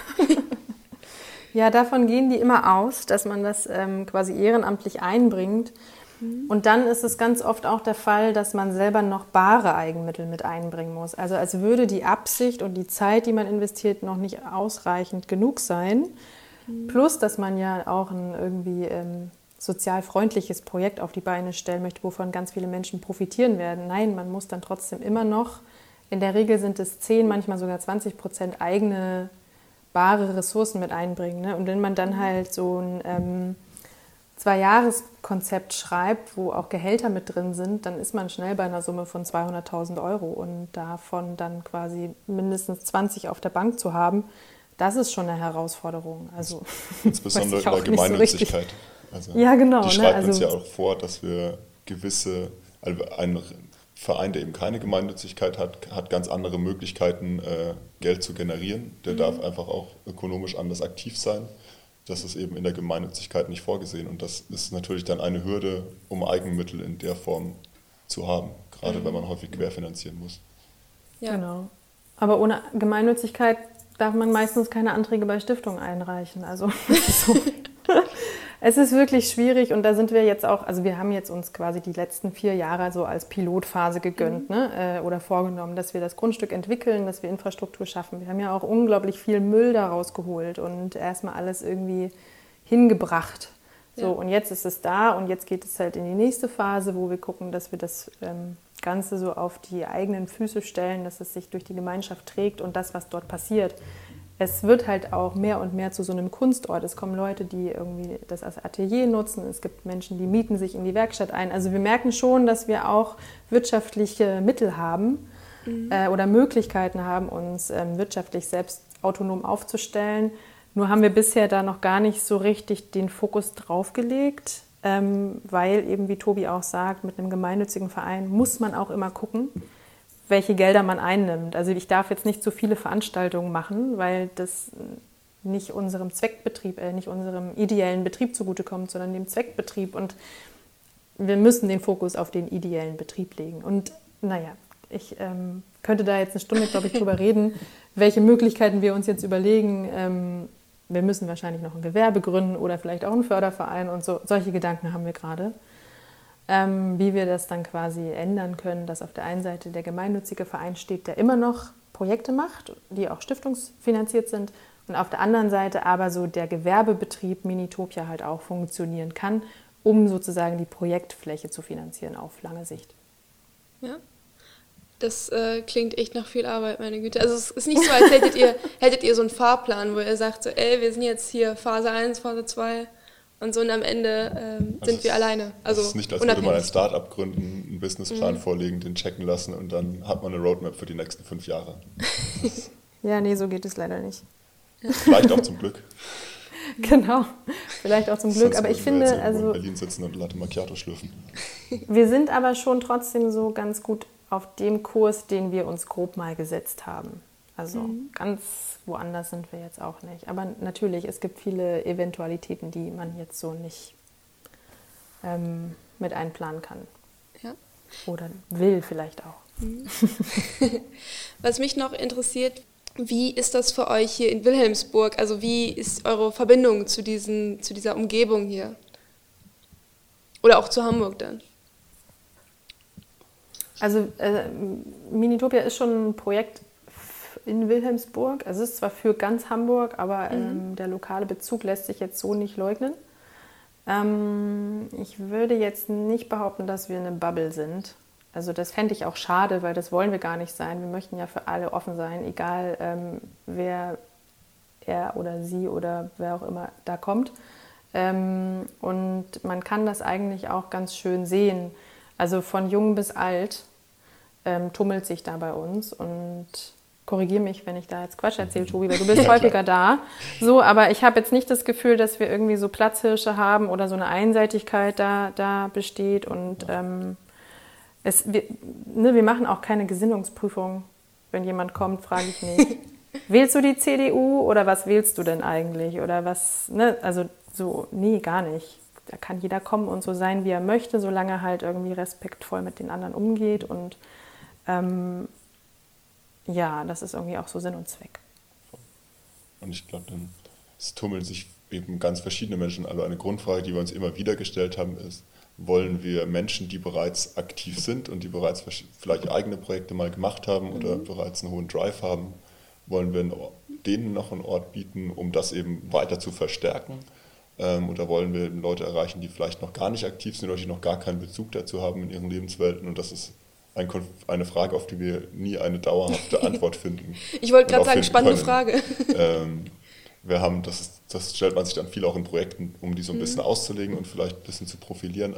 Ja, davon gehen die immer aus, dass man das ähm, quasi ehrenamtlich einbringt. Mhm. Und dann ist es ganz oft auch der Fall, dass man selber noch bare Eigenmittel mit einbringen muss. Also als würde die Absicht und die Zeit, die man investiert, noch nicht ausreichend genug sein. Mhm. Plus, dass man ja auch ein irgendwie ähm, sozial freundliches Projekt auf die Beine stellen möchte, wovon ganz viele Menschen profitieren werden. Nein, man muss dann trotzdem immer noch, in der Regel sind es zehn, manchmal sogar zwanzig Prozent eigene bare Ressourcen mit einbringen. Ne? Und wenn man dann halt so ein ähm, Zwei-Jahres-Konzept schreibt, wo auch Gehälter mit drin sind, dann ist man schnell bei einer Summe von zweihunderttausend Euro und davon dann quasi mindestens zwanzig auf der Bank zu haben, das ist schon eine Herausforderung. Also, insbesondere in der Gemeinnützigkeit. Also ja, genau. Die schreibt ne? also, uns ja auch vor, dass wir gewisse, also ein Verein, der eben keine Gemeinnützigkeit hat, hat ganz andere Möglichkeiten, äh, Geld zu generieren. Der mhm. darf einfach auch ökonomisch anders aktiv sein. Das ist eben in der Gemeinnützigkeit nicht vorgesehen. Und das ist natürlich dann eine Hürde, um Eigenmittel in der Form zu haben, gerade mhm. wenn man häufig querfinanzieren muss. Ja, genau. Aber ohne Gemeinnützigkeit darf man meistens keine Anträge bei Stiftungen einreichen. Also so. Es ist wirklich schwierig und da sind wir jetzt auch, also wir haben jetzt uns quasi die letzten vier Jahre so als Pilotphase gegönnt, mhm. ne, oder vorgenommen, dass wir das Grundstück entwickeln, dass wir Infrastruktur schaffen. Wir haben ja auch unglaublich viel Müll daraus geholt und erstmal alles irgendwie hingebracht. So, ja. Und jetzt ist es da und jetzt geht es halt in die nächste Phase, wo wir gucken, dass wir das ähm, Ganze so auf die eigenen Füße stellen, dass es sich durch die Gemeinschaft trägt und das, was dort passiert, es wird halt auch mehr und mehr zu so einem Kunstort. Es kommen Leute, die irgendwie das als Atelier nutzen. Es gibt Menschen, die mieten sich in die Werkstatt ein. Also wir merken schon, dass wir auch wirtschaftliche Mittel haben mhm. äh, oder Möglichkeiten haben, uns ähm, wirtschaftlich selbst autonom aufzustellen. Nur haben wir bisher da noch gar nicht so richtig den Fokus drauf gelegt, ähm, weil eben, wie Tobi auch sagt, mit einem gemeinnützigen Verein muss man auch immer gucken, welche Gelder man einnimmt. Also ich darf jetzt nicht so viele Veranstaltungen machen, weil das nicht unserem Zweckbetrieb, äh, nicht unserem ideellen Betrieb zugutekommt, sondern dem Zweckbetrieb. Und wir müssen den Fokus auf den ideellen Betrieb legen. Und naja, ich ähm, könnte da jetzt eine Stunde, glaube ich, drüber reden, welche Möglichkeiten wir uns jetzt überlegen. Ähm, wir müssen wahrscheinlich noch ein Gewerbe gründen oder vielleicht auch einen Förderverein und so. Solche Gedanken haben wir gerade. Ähm, wie wir das dann quasi ändern können, dass auf der einen Seite der gemeinnützige Verein steht, der immer noch Projekte macht, die auch stiftungsfinanziert sind, und auf der anderen Seite aber so der Gewerbebetrieb Minitopia halt auch funktionieren kann, um sozusagen die Projektfläche zu finanzieren auf lange Sicht. Ja, das äh, klingt echt nach viel Arbeit, meine Güte. Also es ist nicht so, als hättet ihr, hättet ihr so einen Fahrplan, wo ihr sagt, so, ey, wir sind jetzt hier Phase eins, Phase zwei... Und so und am Ende ähm, sind also wir alleine. Also es ist nicht, als würde man ein Start-up gründen, einen Businessplan mhm. vorlegen, den checken lassen und dann hat man eine Roadmap für die nächsten fünf Jahre. Ja, nee, so geht es leider nicht. Vielleicht auch zum Glück. Genau, vielleicht auch zum Glück. Sonst aber ich wir finde, jetzt also in Berlin sitzen und Latte Macchiato schlürfen. Wir sind aber schon trotzdem so ganz gut auf dem Kurs, den wir uns grob mal gesetzt haben. Also mhm. ganz woanders sind wir jetzt auch nicht. Aber natürlich, es gibt viele Eventualitäten, die man jetzt so nicht ähm, mit einplanen kann. Ja. Oder will vielleicht auch. Mhm. Was mich noch interessiert, wie ist das für euch hier in Wilhelmsburg? Also wie ist eure Verbindung zu, diesen, zu dieser Umgebung hier? Oder auch zu Hamburg dann? Also äh, Minitopia ist schon ein Projekt in Wilhelmsburg. Also es ist zwar für ganz Hamburg, aber ähm, mhm. der lokale Bezug lässt sich jetzt so nicht leugnen. Ähm, ich würde jetzt nicht behaupten, dass wir eine Bubble sind. Also das fände ich auch schade, weil das wollen wir gar nicht sein. Wir möchten ja für alle offen sein, egal ähm, wer er oder sie oder wer auch immer da kommt. Ähm, und man kann das eigentlich auch ganz schön sehen. Also von jung bis alt ähm, tummelt sich da bei uns und korrigiere mich, wenn ich da jetzt Quatsch erzähle, Tobi, weil du bist ja, häufiger klar. da. So, aber ich habe jetzt nicht das Gefühl, dass wir irgendwie so Platzhirsche haben oder so eine Einseitigkeit da, da besteht. Und ähm, es, wir, ne, wir machen auch keine Gesinnungsprüfung. Wenn jemand kommt, frage ich nicht, wählst du die C D U oder was wählst du denn eigentlich? Oder was, ne, also so, nee, gar nicht. Da kann jeder kommen und so sein, wie er möchte, solange er halt irgendwie respektvoll mit den anderen umgeht. Und ähm, ja, das ist irgendwie auch so Sinn und Zweck. Und ich glaube, dann es tummeln sich eben ganz verschiedene Menschen. Also eine Grundfrage, die wir uns immer wieder gestellt haben, ist, wollen wir Menschen, die bereits aktiv sind und die bereits vielleicht eigene Projekte mal gemacht haben oder mhm. bereits einen hohen Drive haben, wollen wir denen noch einen Ort bieten, um das eben weiter zu verstärken? Ähm, oder wollen wir Leute erreichen, die vielleicht noch gar nicht aktiv sind oder die noch gar keinen Bezug dazu haben in ihren Lebenswelten? Und das ist ein Konf- eine Frage, auf die wir nie eine dauerhafte Antwort finden. Ich wollte gerade sagen, spannende können. Frage. Ähm, wir haben, das, das stellt man sich dann viel auch in Projekten, um die so ein bisschen mhm. auszulegen und vielleicht ein bisschen zu profilieren.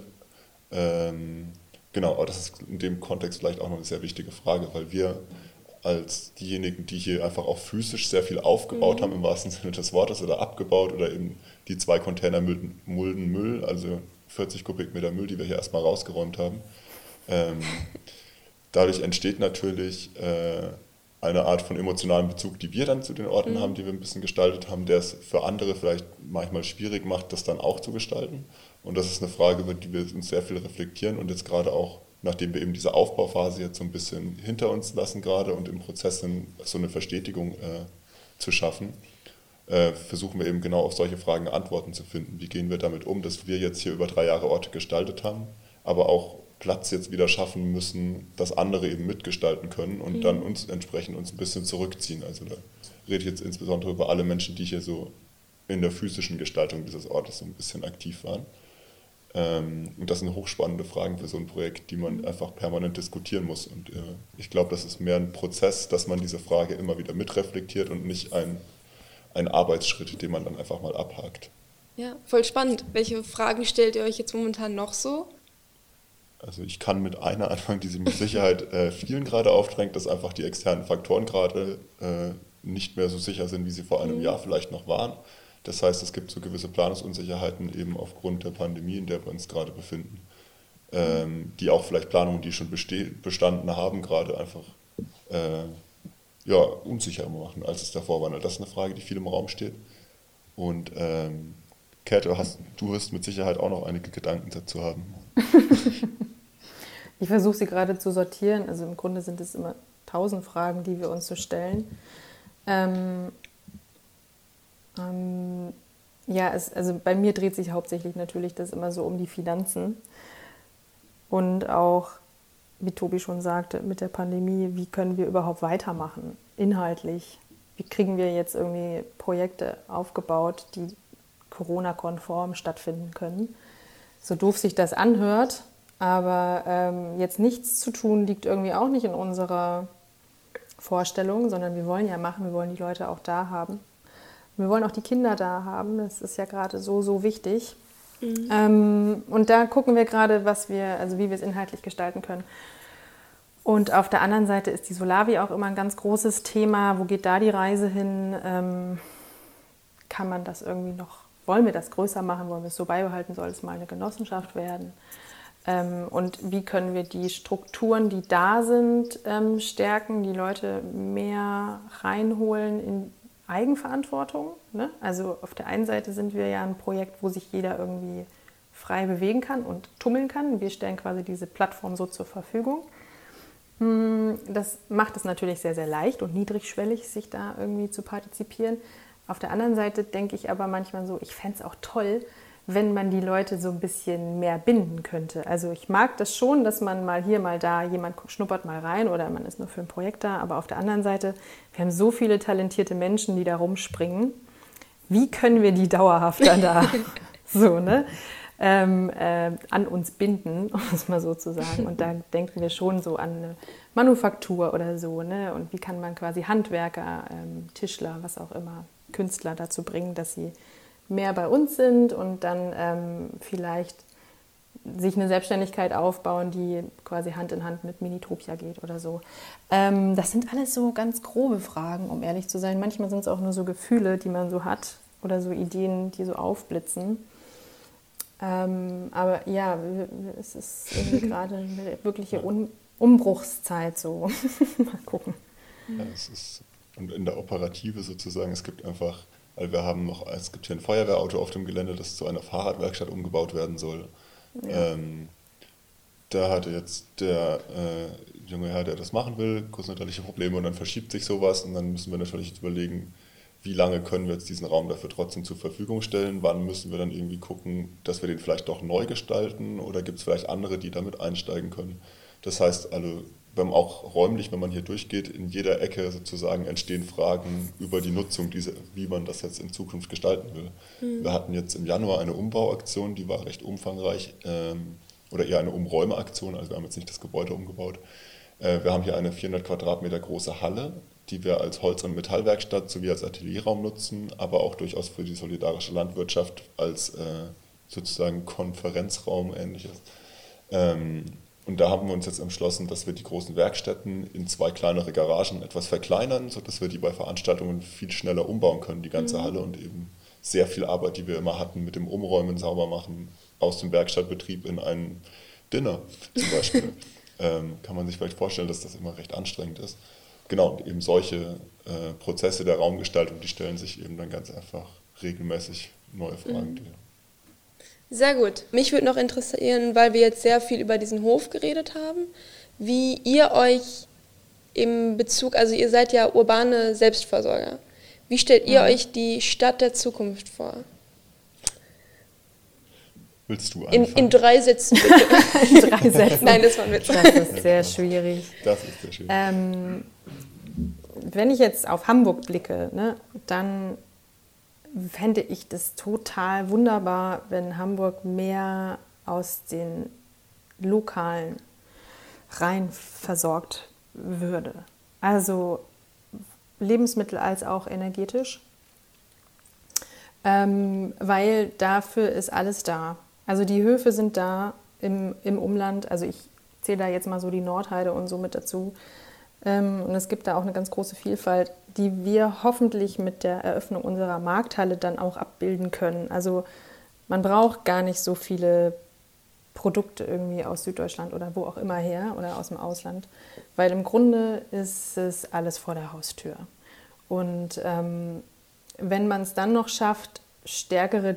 Ähm, genau, aber das ist in dem Kontext vielleicht auch noch eine sehr wichtige Frage, weil wir als diejenigen, die hier einfach auch physisch sehr viel aufgebaut mhm. haben, im wahrsten Sinne des Wortes, oder abgebaut, oder eben die zwei Container Mulden Müll, also vierzig Kubikmeter Müll, die wir hier erstmal rausgeräumt haben. Ähm, dadurch entsteht natürlich äh, eine Art von emotionalen Bezug, die wir dann zu den Orten mhm. haben, die wir ein bisschen gestaltet haben, der es für andere vielleicht manchmal schwierig macht, das dann auch zu gestalten. Und das ist eine Frage, über die wir uns sehr viel reflektieren und jetzt gerade auch, nachdem wir eben diese Aufbauphase jetzt so ein bisschen hinter uns lassen gerade und im Prozess so eine Verstetigung äh, zu schaffen, äh, versuchen wir eben genau auf solche Fragen Antworten zu finden. Wie gehen wir damit um, dass wir jetzt hier über drei Jahre Orte gestaltet haben, aber auch Platz jetzt wieder schaffen müssen, dass andere eben mitgestalten können und mhm. dann uns entsprechend uns ein bisschen zurückziehen. Also da rede ich jetzt insbesondere über alle Menschen, die hier so in der physischen Gestaltung dieses Ortes so ein bisschen aktiv waren. Ähm, und das sind hochspannende Fragen für so ein Projekt, die man einfach permanent diskutieren muss. Und äh, ich glaube, das ist mehr ein Prozess, dass man diese Frage immer wieder mitreflektiert und nicht ein ein Arbeitsschritt, den man dann einfach mal abhakt. Ja, voll spannend. Welche Fragen stellt ihr euch jetzt momentan noch so? Also ich kann mit einer anfangen, die sich mit Sicherheit äh, vielen gerade aufdrängt, dass einfach die externen Faktoren gerade äh, nicht mehr so sicher sind, wie sie vor einem mhm. Jahr vielleicht noch waren. Das heißt, es gibt so gewisse Planungsunsicherheiten eben aufgrund der Pandemie, in der wir uns gerade befinden, ähm, die auch vielleicht Planungen, die schon beste- bestanden haben, gerade einfach äh, ja, unsicherer machen, als es davor war. Das ist eine Frage, die viel im Raum steht. Und ähm, Kat, du hast, du wirst mit Sicherheit auch noch einige Gedanken dazu haben. Ich versuche sie gerade zu sortieren. Also im Grunde sind es immer tausend Fragen, die wir uns so stellen. Ähm, ähm, ja, es, also bei mir dreht sich hauptsächlich natürlich das immer so um die Finanzen. Und auch, wie Tobi schon sagte, mit der Pandemie, wie können wir überhaupt weitermachen, inhaltlich? Wie kriegen wir jetzt irgendwie Projekte aufgebaut, die Corona-konform stattfinden können? So doof sich das anhört, aber ähm, jetzt nichts zu tun liegt irgendwie auch nicht in unserer Vorstellung, sondern wir wollen ja machen, wir wollen die Leute auch da haben. Wir wollen auch die Kinder da haben, das ist ja gerade so, so wichtig. Mhm. Ähm, und da gucken wir gerade, was wir, also wie wir es inhaltlich gestalten können. Und auf der anderen Seite ist die Solavi auch immer ein ganz großes Thema. Wo geht da die Reise hin? Ähm, kann man das irgendwie noch, wollen wir das größer machen? Wollen wir es so beibehalten? Soll es mal eine Genossenschaft werden? Ähm, und wie können wir die Strukturen, die da sind, ähm, stärken, die Leute mehr reinholen in Eigenverantwortung? Ne? Also auf der einen Seite sind wir ja ein Projekt, wo sich jeder irgendwie frei bewegen kann und tummeln kann. Wir stellen quasi diese Plattform so zur Verfügung. Das macht es natürlich sehr, sehr leicht und niedrigschwellig, sich da irgendwie zu partizipieren. Auf der anderen Seite denke ich aber manchmal so, ich fände es auch toll, wenn man die Leute so ein bisschen mehr binden könnte. Also ich mag das schon, dass man mal hier, mal da, jemand schnuppert mal rein oder man ist nur für ein Projekt da. Aber auf der anderen Seite, wir haben so viele talentierte Menschen, die da rumspringen. Wie können wir die dauerhaft dann da so, ne? Ähm, äh, an uns binden, um es mal so zu sagen. Und da denken wir schon so an eine Manufaktur oder so. Ne? Und wie kann man quasi Handwerker, ähm, Tischler, was auch immer, Künstler dazu bringen, dass sie mehr bei uns sind und dann ähm, vielleicht sich eine Selbstständigkeit aufbauen, die quasi Hand in Hand mit Minitopia geht oder so. Ähm, das sind alles so ganz grobe Fragen, um ehrlich zu sein. Manchmal sind es auch nur so Gefühle, die man so hat oder so Ideen, die so aufblitzen. Ähm, aber ja, es ist irgendwie gerade eine wirkliche Un- Umbruchszeit so. Mal gucken. Ja, es ist, und in der Operative sozusagen, es gibt einfach, weil wir haben noch, es gibt hier ein Feuerwehrauto auf dem Gelände, das zu einer Fahrradwerkstatt umgebaut werden soll. Ja. Ähm, da hatte jetzt der äh, junge Herr, der das machen will, gesundheitliche Probleme und dann verschiebt sich sowas und dann müssen wir natürlich überlegen, wie lange können wir jetzt diesen Raum dafür trotzdem zur Verfügung stellen? Wann müssen wir dann irgendwie gucken, dass wir den vielleicht doch neu gestalten oder gibt es vielleicht andere, die damit einsteigen können? Das heißt, also, wenn auch räumlich, wenn man hier durchgeht, in jeder Ecke sozusagen entstehen Fragen über die Nutzung, diese, wie man das jetzt in Zukunft gestalten will. Mhm. Wir hatten jetzt im Januar eine Umbauaktion, die war recht umfangreich, ähm, oder eher eine Umräumeaktion, also wir haben jetzt nicht das Gebäude umgebaut. Äh, wir haben hier eine vierhundert Quadratmeter große Halle, die wir als Holz- und Metallwerkstatt sowie als Atelierraum nutzen, aber auch durchaus für die solidarische Landwirtschaft als äh, sozusagen Konferenzraum ähnliches. Ähm, und da haben wir uns jetzt entschlossen, dass wir die großen Werkstätten in zwei kleinere Garagen etwas verkleinern, sodass wir die bei Veranstaltungen viel schneller umbauen können, die ganze mhm. Halle, und eben sehr viel Arbeit, die wir immer hatten mit dem Umräumen, sauber machen, aus dem Werkstattbetrieb in ein Dinner zum Beispiel. ähm, kann man sich vielleicht vorstellen, dass das immer recht anstrengend ist. Genau, und eben solche äh, Prozesse der Raumgestaltung, die stellen sich eben dann ganz einfach regelmäßig neue Fragen. Mhm. Sehr gut. Mich würde noch interessieren, weil wir jetzt sehr viel über diesen Hof geredet haben, wie ihr euch im Bezug, also ihr seid ja urbane Selbstversorger, wie stellt ihr mhm. euch die Stadt der Zukunft vor? Willst du anfangen? In, in drei Sätzen bitte. In drei Sätzen? Nein, das war ein Witz. Das ist sehr schwierig. Das ist sehr schwierig. Ähm, wenn ich jetzt auf Hamburg blicke, ne, dann fände ich das total wunderbar, wenn Hamburg mehr aus den Lokalen rein versorgt würde. Also Lebensmittel als auch energetisch. Ähm, weil dafür ist alles da. Also die Höfe sind da im, im Umland. Also ich zähle da jetzt mal so die Nordheide und so mit dazu. Ähm, und es gibt da auch eine ganz große Vielfalt, die wir hoffentlich mit der Eröffnung unserer Markthalle dann auch abbilden können. Also man braucht gar nicht so viele Produkte irgendwie aus Süddeutschland oder wo auch immer her oder aus dem Ausland, weil im Grunde ist es alles vor der Haustür. Und ähm, wenn man es dann noch schafft, stärkere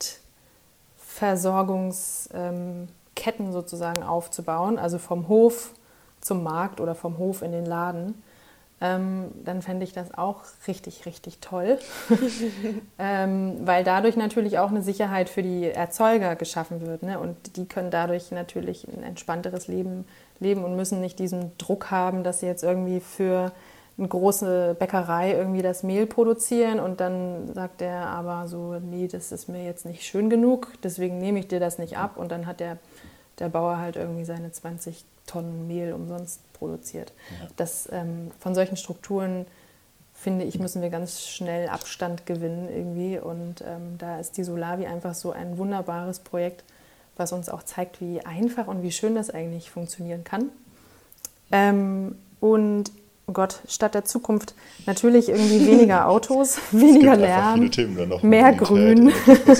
Direktversorgungsketten ähm, sozusagen aufzubauen, also vom Hof zum Markt oder vom Hof in den Laden, ähm, dann fände ich das auch richtig, richtig toll, ähm, weil dadurch natürlich auch eine Sicherheit für die Erzeuger geschaffen wird, ne? Und die können dadurch natürlich ein entspannteres Leben leben und müssen nicht diesen Druck haben, dass sie jetzt irgendwie für eine große Bäckerei irgendwie das Mehl produzieren und dann sagt der aber so, nee, das ist mir jetzt nicht schön genug, deswegen nehme ich dir das nicht ab und dann hat der, der Bauer halt irgendwie seine zwanzig Tonnen Mehl umsonst produziert. Ja. Das, ähm, von solchen Strukturen, finde ich, müssen wir ganz schnell Abstand gewinnen irgendwie und ähm, da ist die Solavi einfach so ein wunderbares Projekt, was uns auch zeigt, wie einfach und wie schön das eigentlich funktionieren kann. Ähm, und oh Gott, Stadt der Zukunft, natürlich irgendwie weniger Autos, weniger Lärm, mehr Grün,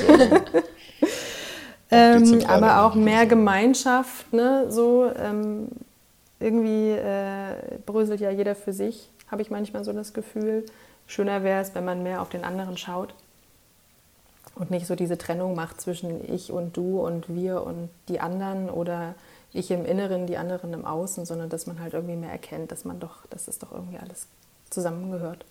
ähm, aber auch mehr Gemeinschaft, ne? So ähm, irgendwie äh, bröselt ja jeder für sich, habe ich manchmal so das Gefühl. Schöner wäre es, wenn man mehr auf den anderen schaut und nicht so diese Trennung macht zwischen ich und du und wir und die anderen oder ich im Inneren, die anderen im Außen, sondern dass man halt irgendwie mehr erkennt, dass man doch, dass es doch irgendwie alles zusammengehört.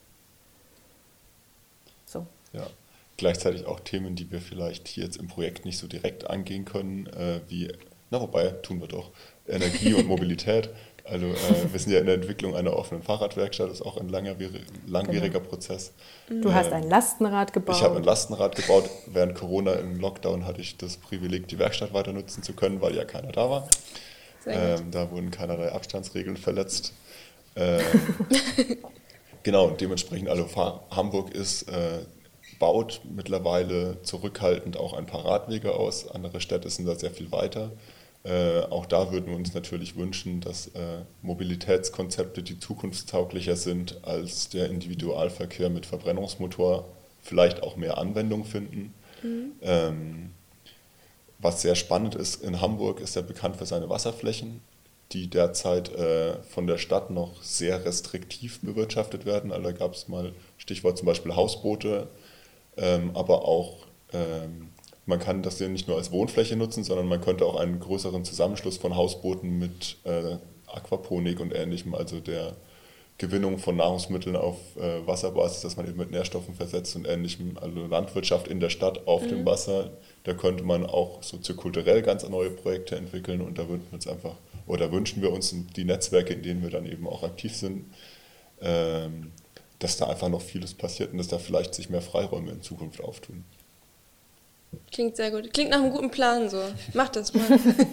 So. Ja, gleichzeitig auch Themen, die wir vielleicht hier jetzt im Projekt nicht so direkt angehen können, äh, wie, na wobei, tun wir doch, Energie und Mobilität. Also äh, wir sind ja in der Entwicklung einer offenen Fahrradwerkstatt, das ist auch ein langwieriger, langwieriger genau. Prozess. Du hast ein Lastenrad gebaut. Ich habe ein Lastenrad gebaut. Während Corona im Lockdown hatte ich das Privileg, die Werkstatt weiter nutzen zu können, weil ja keiner da war. Ähm, da wurden keinerlei Abstandsregeln verletzt. Ähm, genau, und dementsprechend, also Hamburg ist, äh, baut mittlerweile zurückhaltend auch ein paar Radwege aus. Andere Städte sind da sehr viel weiter. Äh, auch da würden wir uns natürlich wünschen, dass äh, Mobilitätskonzepte, die zukunftstauglicher sind als der Individualverkehr mit Verbrennungsmotor, vielleicht auch mehr Anwendung finden. Mhm. Ähm, was sehr spannend ist, in Hamburg ist er bekannt für seine Wasserflächen, die derzeit äh, von der Stadt noch sehr restriktiv bewirtschaftet werden. Also da gab es mal Stichwort zum Beispiel Hausboote, ähm, aber auch ähm, man kann das ja nicht nur als Wohnfläche nutzen, sondern man könnte auch einen größeren Zusammenschluss von Hausbooten mit äh, Aquaponik und Ähnlichem, also der Gewinnung von Nahrungsmitteln auf äh, Wasserbasis, dass man eben mit Nährstoffen versetzt und Ähnlichem, also Landwirtschaft in der Stadt auf mhm. dem Wasser, da könnte man auch soziokulturell ganz neue Projekte entwickeln und da würden wir uns einfach, oder wünschen wir uns die Netzwerke, in denen wir dann eben auch aktiv sind, ähm, dass da einfach noch vieles passiert und dass da vielleicht sich mehr Freiräume in Zukunft auftun. Klingt sehr gut. Klingt nach einem guten Plan so. Mach das mal.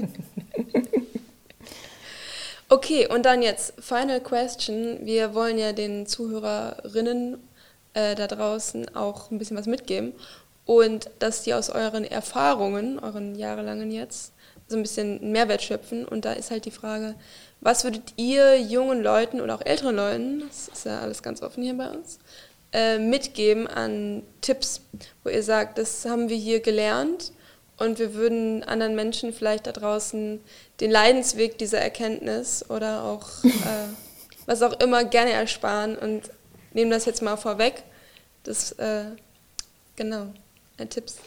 Okay, und dann jetzt Final Question. Wir wollen ja den Zuhörerinnen äh, da draußen auch ein bisschen was mitgeben und dass die aus euren Erfahrungen, euren jahrelangen jetzt, so ein bisschen Mehrwert schöpfen. Und da ist halt die Frage, was würdet ihr jungen Leuten oder auch älteren Leuten, das ist ja alles ganz offen hier bei uns, äh, mitgeben an Tipps, wo ihr sagt, das haben wir hier gelernt und wir würden anderen Menschen vielleicht da draußen den Leidensweg dieser Erkenntnis oder auch äh, was auch immer gerne ersparen und nehmen das jetzt mal vorweg. Das, äh, genau, ein Tipps.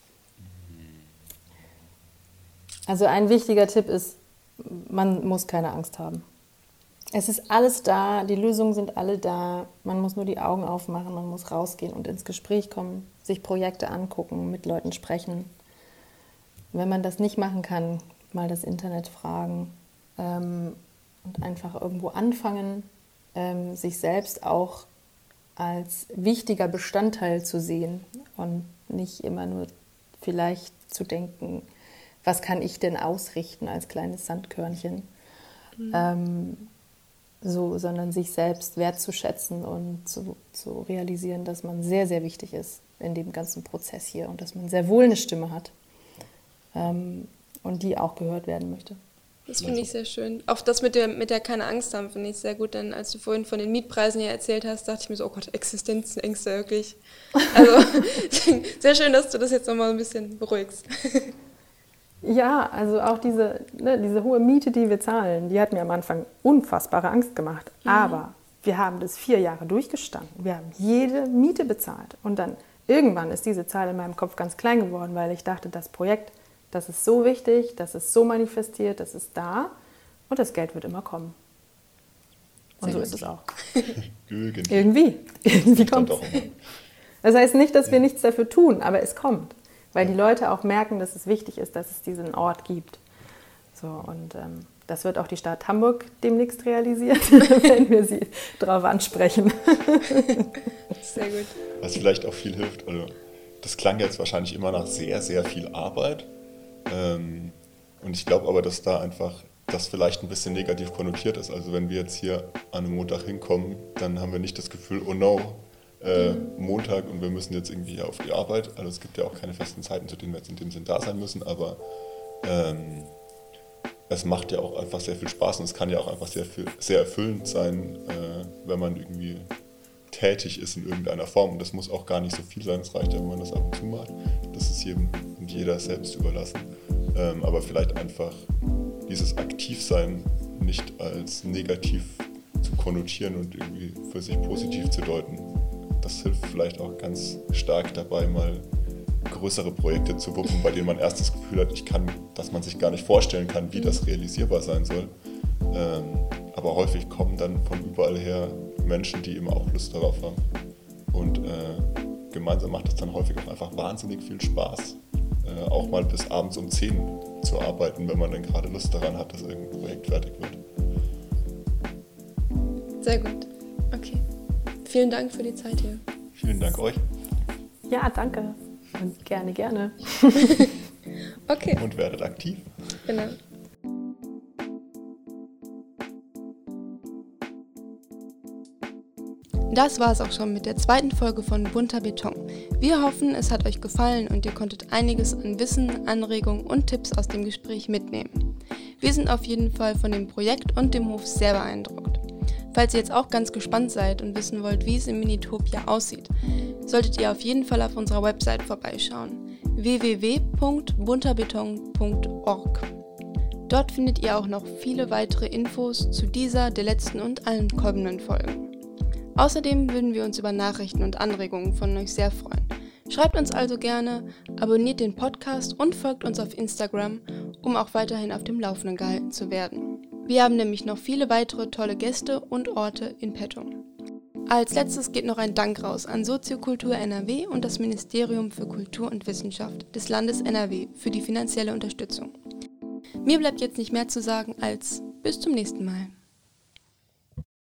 Also ein wichtiger Tipp ist, man muss keine Angst haben. Es ist alles da, die Lösungen sind alle da, man muss nur die Augen aufmachen, man muss rausgehen und ins Gespräch kommen, sich Projekte angucken, mit Leuten sprechen. Wenn man das nicht machen kann, mal das Internet fragen ähm, und einfach irgendwo anfangen, ähm, sich selbst auch als wichtiger Bestandteil zu sehen und nicht immer nur vielleicht zu denken, was kann ich denn ausrichten als kleines Sandkörnchen, mhm. ähm, so, sondern sich selbst wertzuschätzen und zu zu realisieren, dass man sehr, sehr wichtig ist in dem ganzen Prozess hier und dass man sehr wohl eine Stimme hat ähm, und die auch gehört werden möchte. Das finde ich sehr schön. Auch das mit der, mit der keine Angst haben, finde ich sehr gut. Denn als du vorhin von den Mietpreisen hier erzählt hast, dachte ich mir so, oh Gott, Existenzängste wirklich. Also sehr schön, dass du das jetzt nochmal ein bisschen beruhigst. Ja, also auch diese, ne, diese hohe Miete, die wir zahlen, die hat mir am Anfang unfassbare Angst gemacht. Mhm. Aber wir haben das vier Jahre durchgestanden. Wir haben jede Miete bezahlt. Und dann irgendwann ist diese Zahl in meinem Kopf ganz klein geworden, weil ich dachte, das Projekt, das ist so wichtig, das ist so manifestiert, das ist da und das Geld wird immer kommen. Und Sehr so gut. ist es auch. Irgendwie. Irgendwie. Irgendwie kommt es. Das heißt nicht, dass wir nichts dafür tun, aber es kommt. Weil die Leute auch merken, dass es wichtig ist, dass es diesen Ort gibt. So, und ähm, das wird auch die Stadt Hamburg demnächst realisiert, wenn wir sie darauf ansprechen. Sehr gut. Was vielleicht auch viel hilft, also das klang jetzt wahrscheinlich immer nach sehr, sehr viel Arbeit. Ähm, und ich glaube aber, dass da einfach das vielleicht ein bisschen negativ konnotiert ist. Also wenn wir jetzt hier an einem Montag hinkommen, dann haben wir nicht das Gefühl, oh no, äh, Montag und wir müssen jetzt irgendwie auf die Arbeit. Also es gibt ja auch keine festen Zeiten, zu denen wir jetzt in dem Sinn da sein müssen, aber ähm, es macht ja auch einfach sehr viel Spaß und es kann ja auch einfach sehr, viel, sehr erfüllend sein, äh, wenn man irgendwie tätig ist in irgendeiner Form. Und das muss auch gar nicht so viel sein, es reicht ja, wenn man das ab und zu macht. Das ist jedem und jeder selbst überlassen. Ähm, aber vielleicht einfach dieses Aktivsein nicht als negativ zu konnotieren und irgendwie für sich positiv zu deuten. Das hilft vielleicht auch ganz stark dabei, mal größere Projekte zu wuppen, bei denen man erst das Gefühl hat, ich kann, dass man sich gar nicht vorstellen kann, wie das realisierbar sein soll. Ähm, aber häufig kommen dann von überall her Menschen, die eben auch Lust darauf haben. Und äh, gemeinsam macht es dann häufig auch einfach wahnsinnig viel Spaß, äh, auch mal bis abends um zehn zu arbeiten, wenn man dann gerade Lust daran hat, dass irgendein Projekt fertig wird. Sehr gut. Okay. Vielen Dank für die Zeit hier. Vielen Dank euch. Ja, danke. Und gerne, gerne. Okay. Und werdet aktiv. Genau. Das war es auch schon mit der zweiten Folge von Bunter Beton. Wir hoffen, es hat euch gefallen und ihr konntet einiges an Wissen, Anregungen und Tipps aus dem Gespräch mitnehmen. Wir sind auf jeden Fall von dem Projekt und dem Hof sehr beeindruckt. Falls ihr jetzt auch ganz gespannt seid und wissen wollt, wie es im Minitopia aussieht, solltet ihr auf jeden Fall auf unserer Website vorbeischauen: w w w punkt bunterbeton punkt org. Dort findet ihr auch noch viele weitere Infos zu dieser, der letzten und allen kommenden Folgen. Außerdem würden wir uns über Nachrichten und Anregungen von euch sehr freuen. Schreibt uns also gerne, abonniert den Podcast und folgt uns auf Instagram, um auch weiterhin auf dem Laufenden gehalten zu werden. Wir haben nämlich noch viele weitere tolle Gäste und Orte in petto. Als letztes geht noch ein Dank raus an Soziokultur N R W und das Ministerium für Kultur und Wissenschaft des Landes N R W für die finanzielle Unterstützung. Mir bleibt jetzt nicht mehr zu sagen als bis zum nächsten Mal.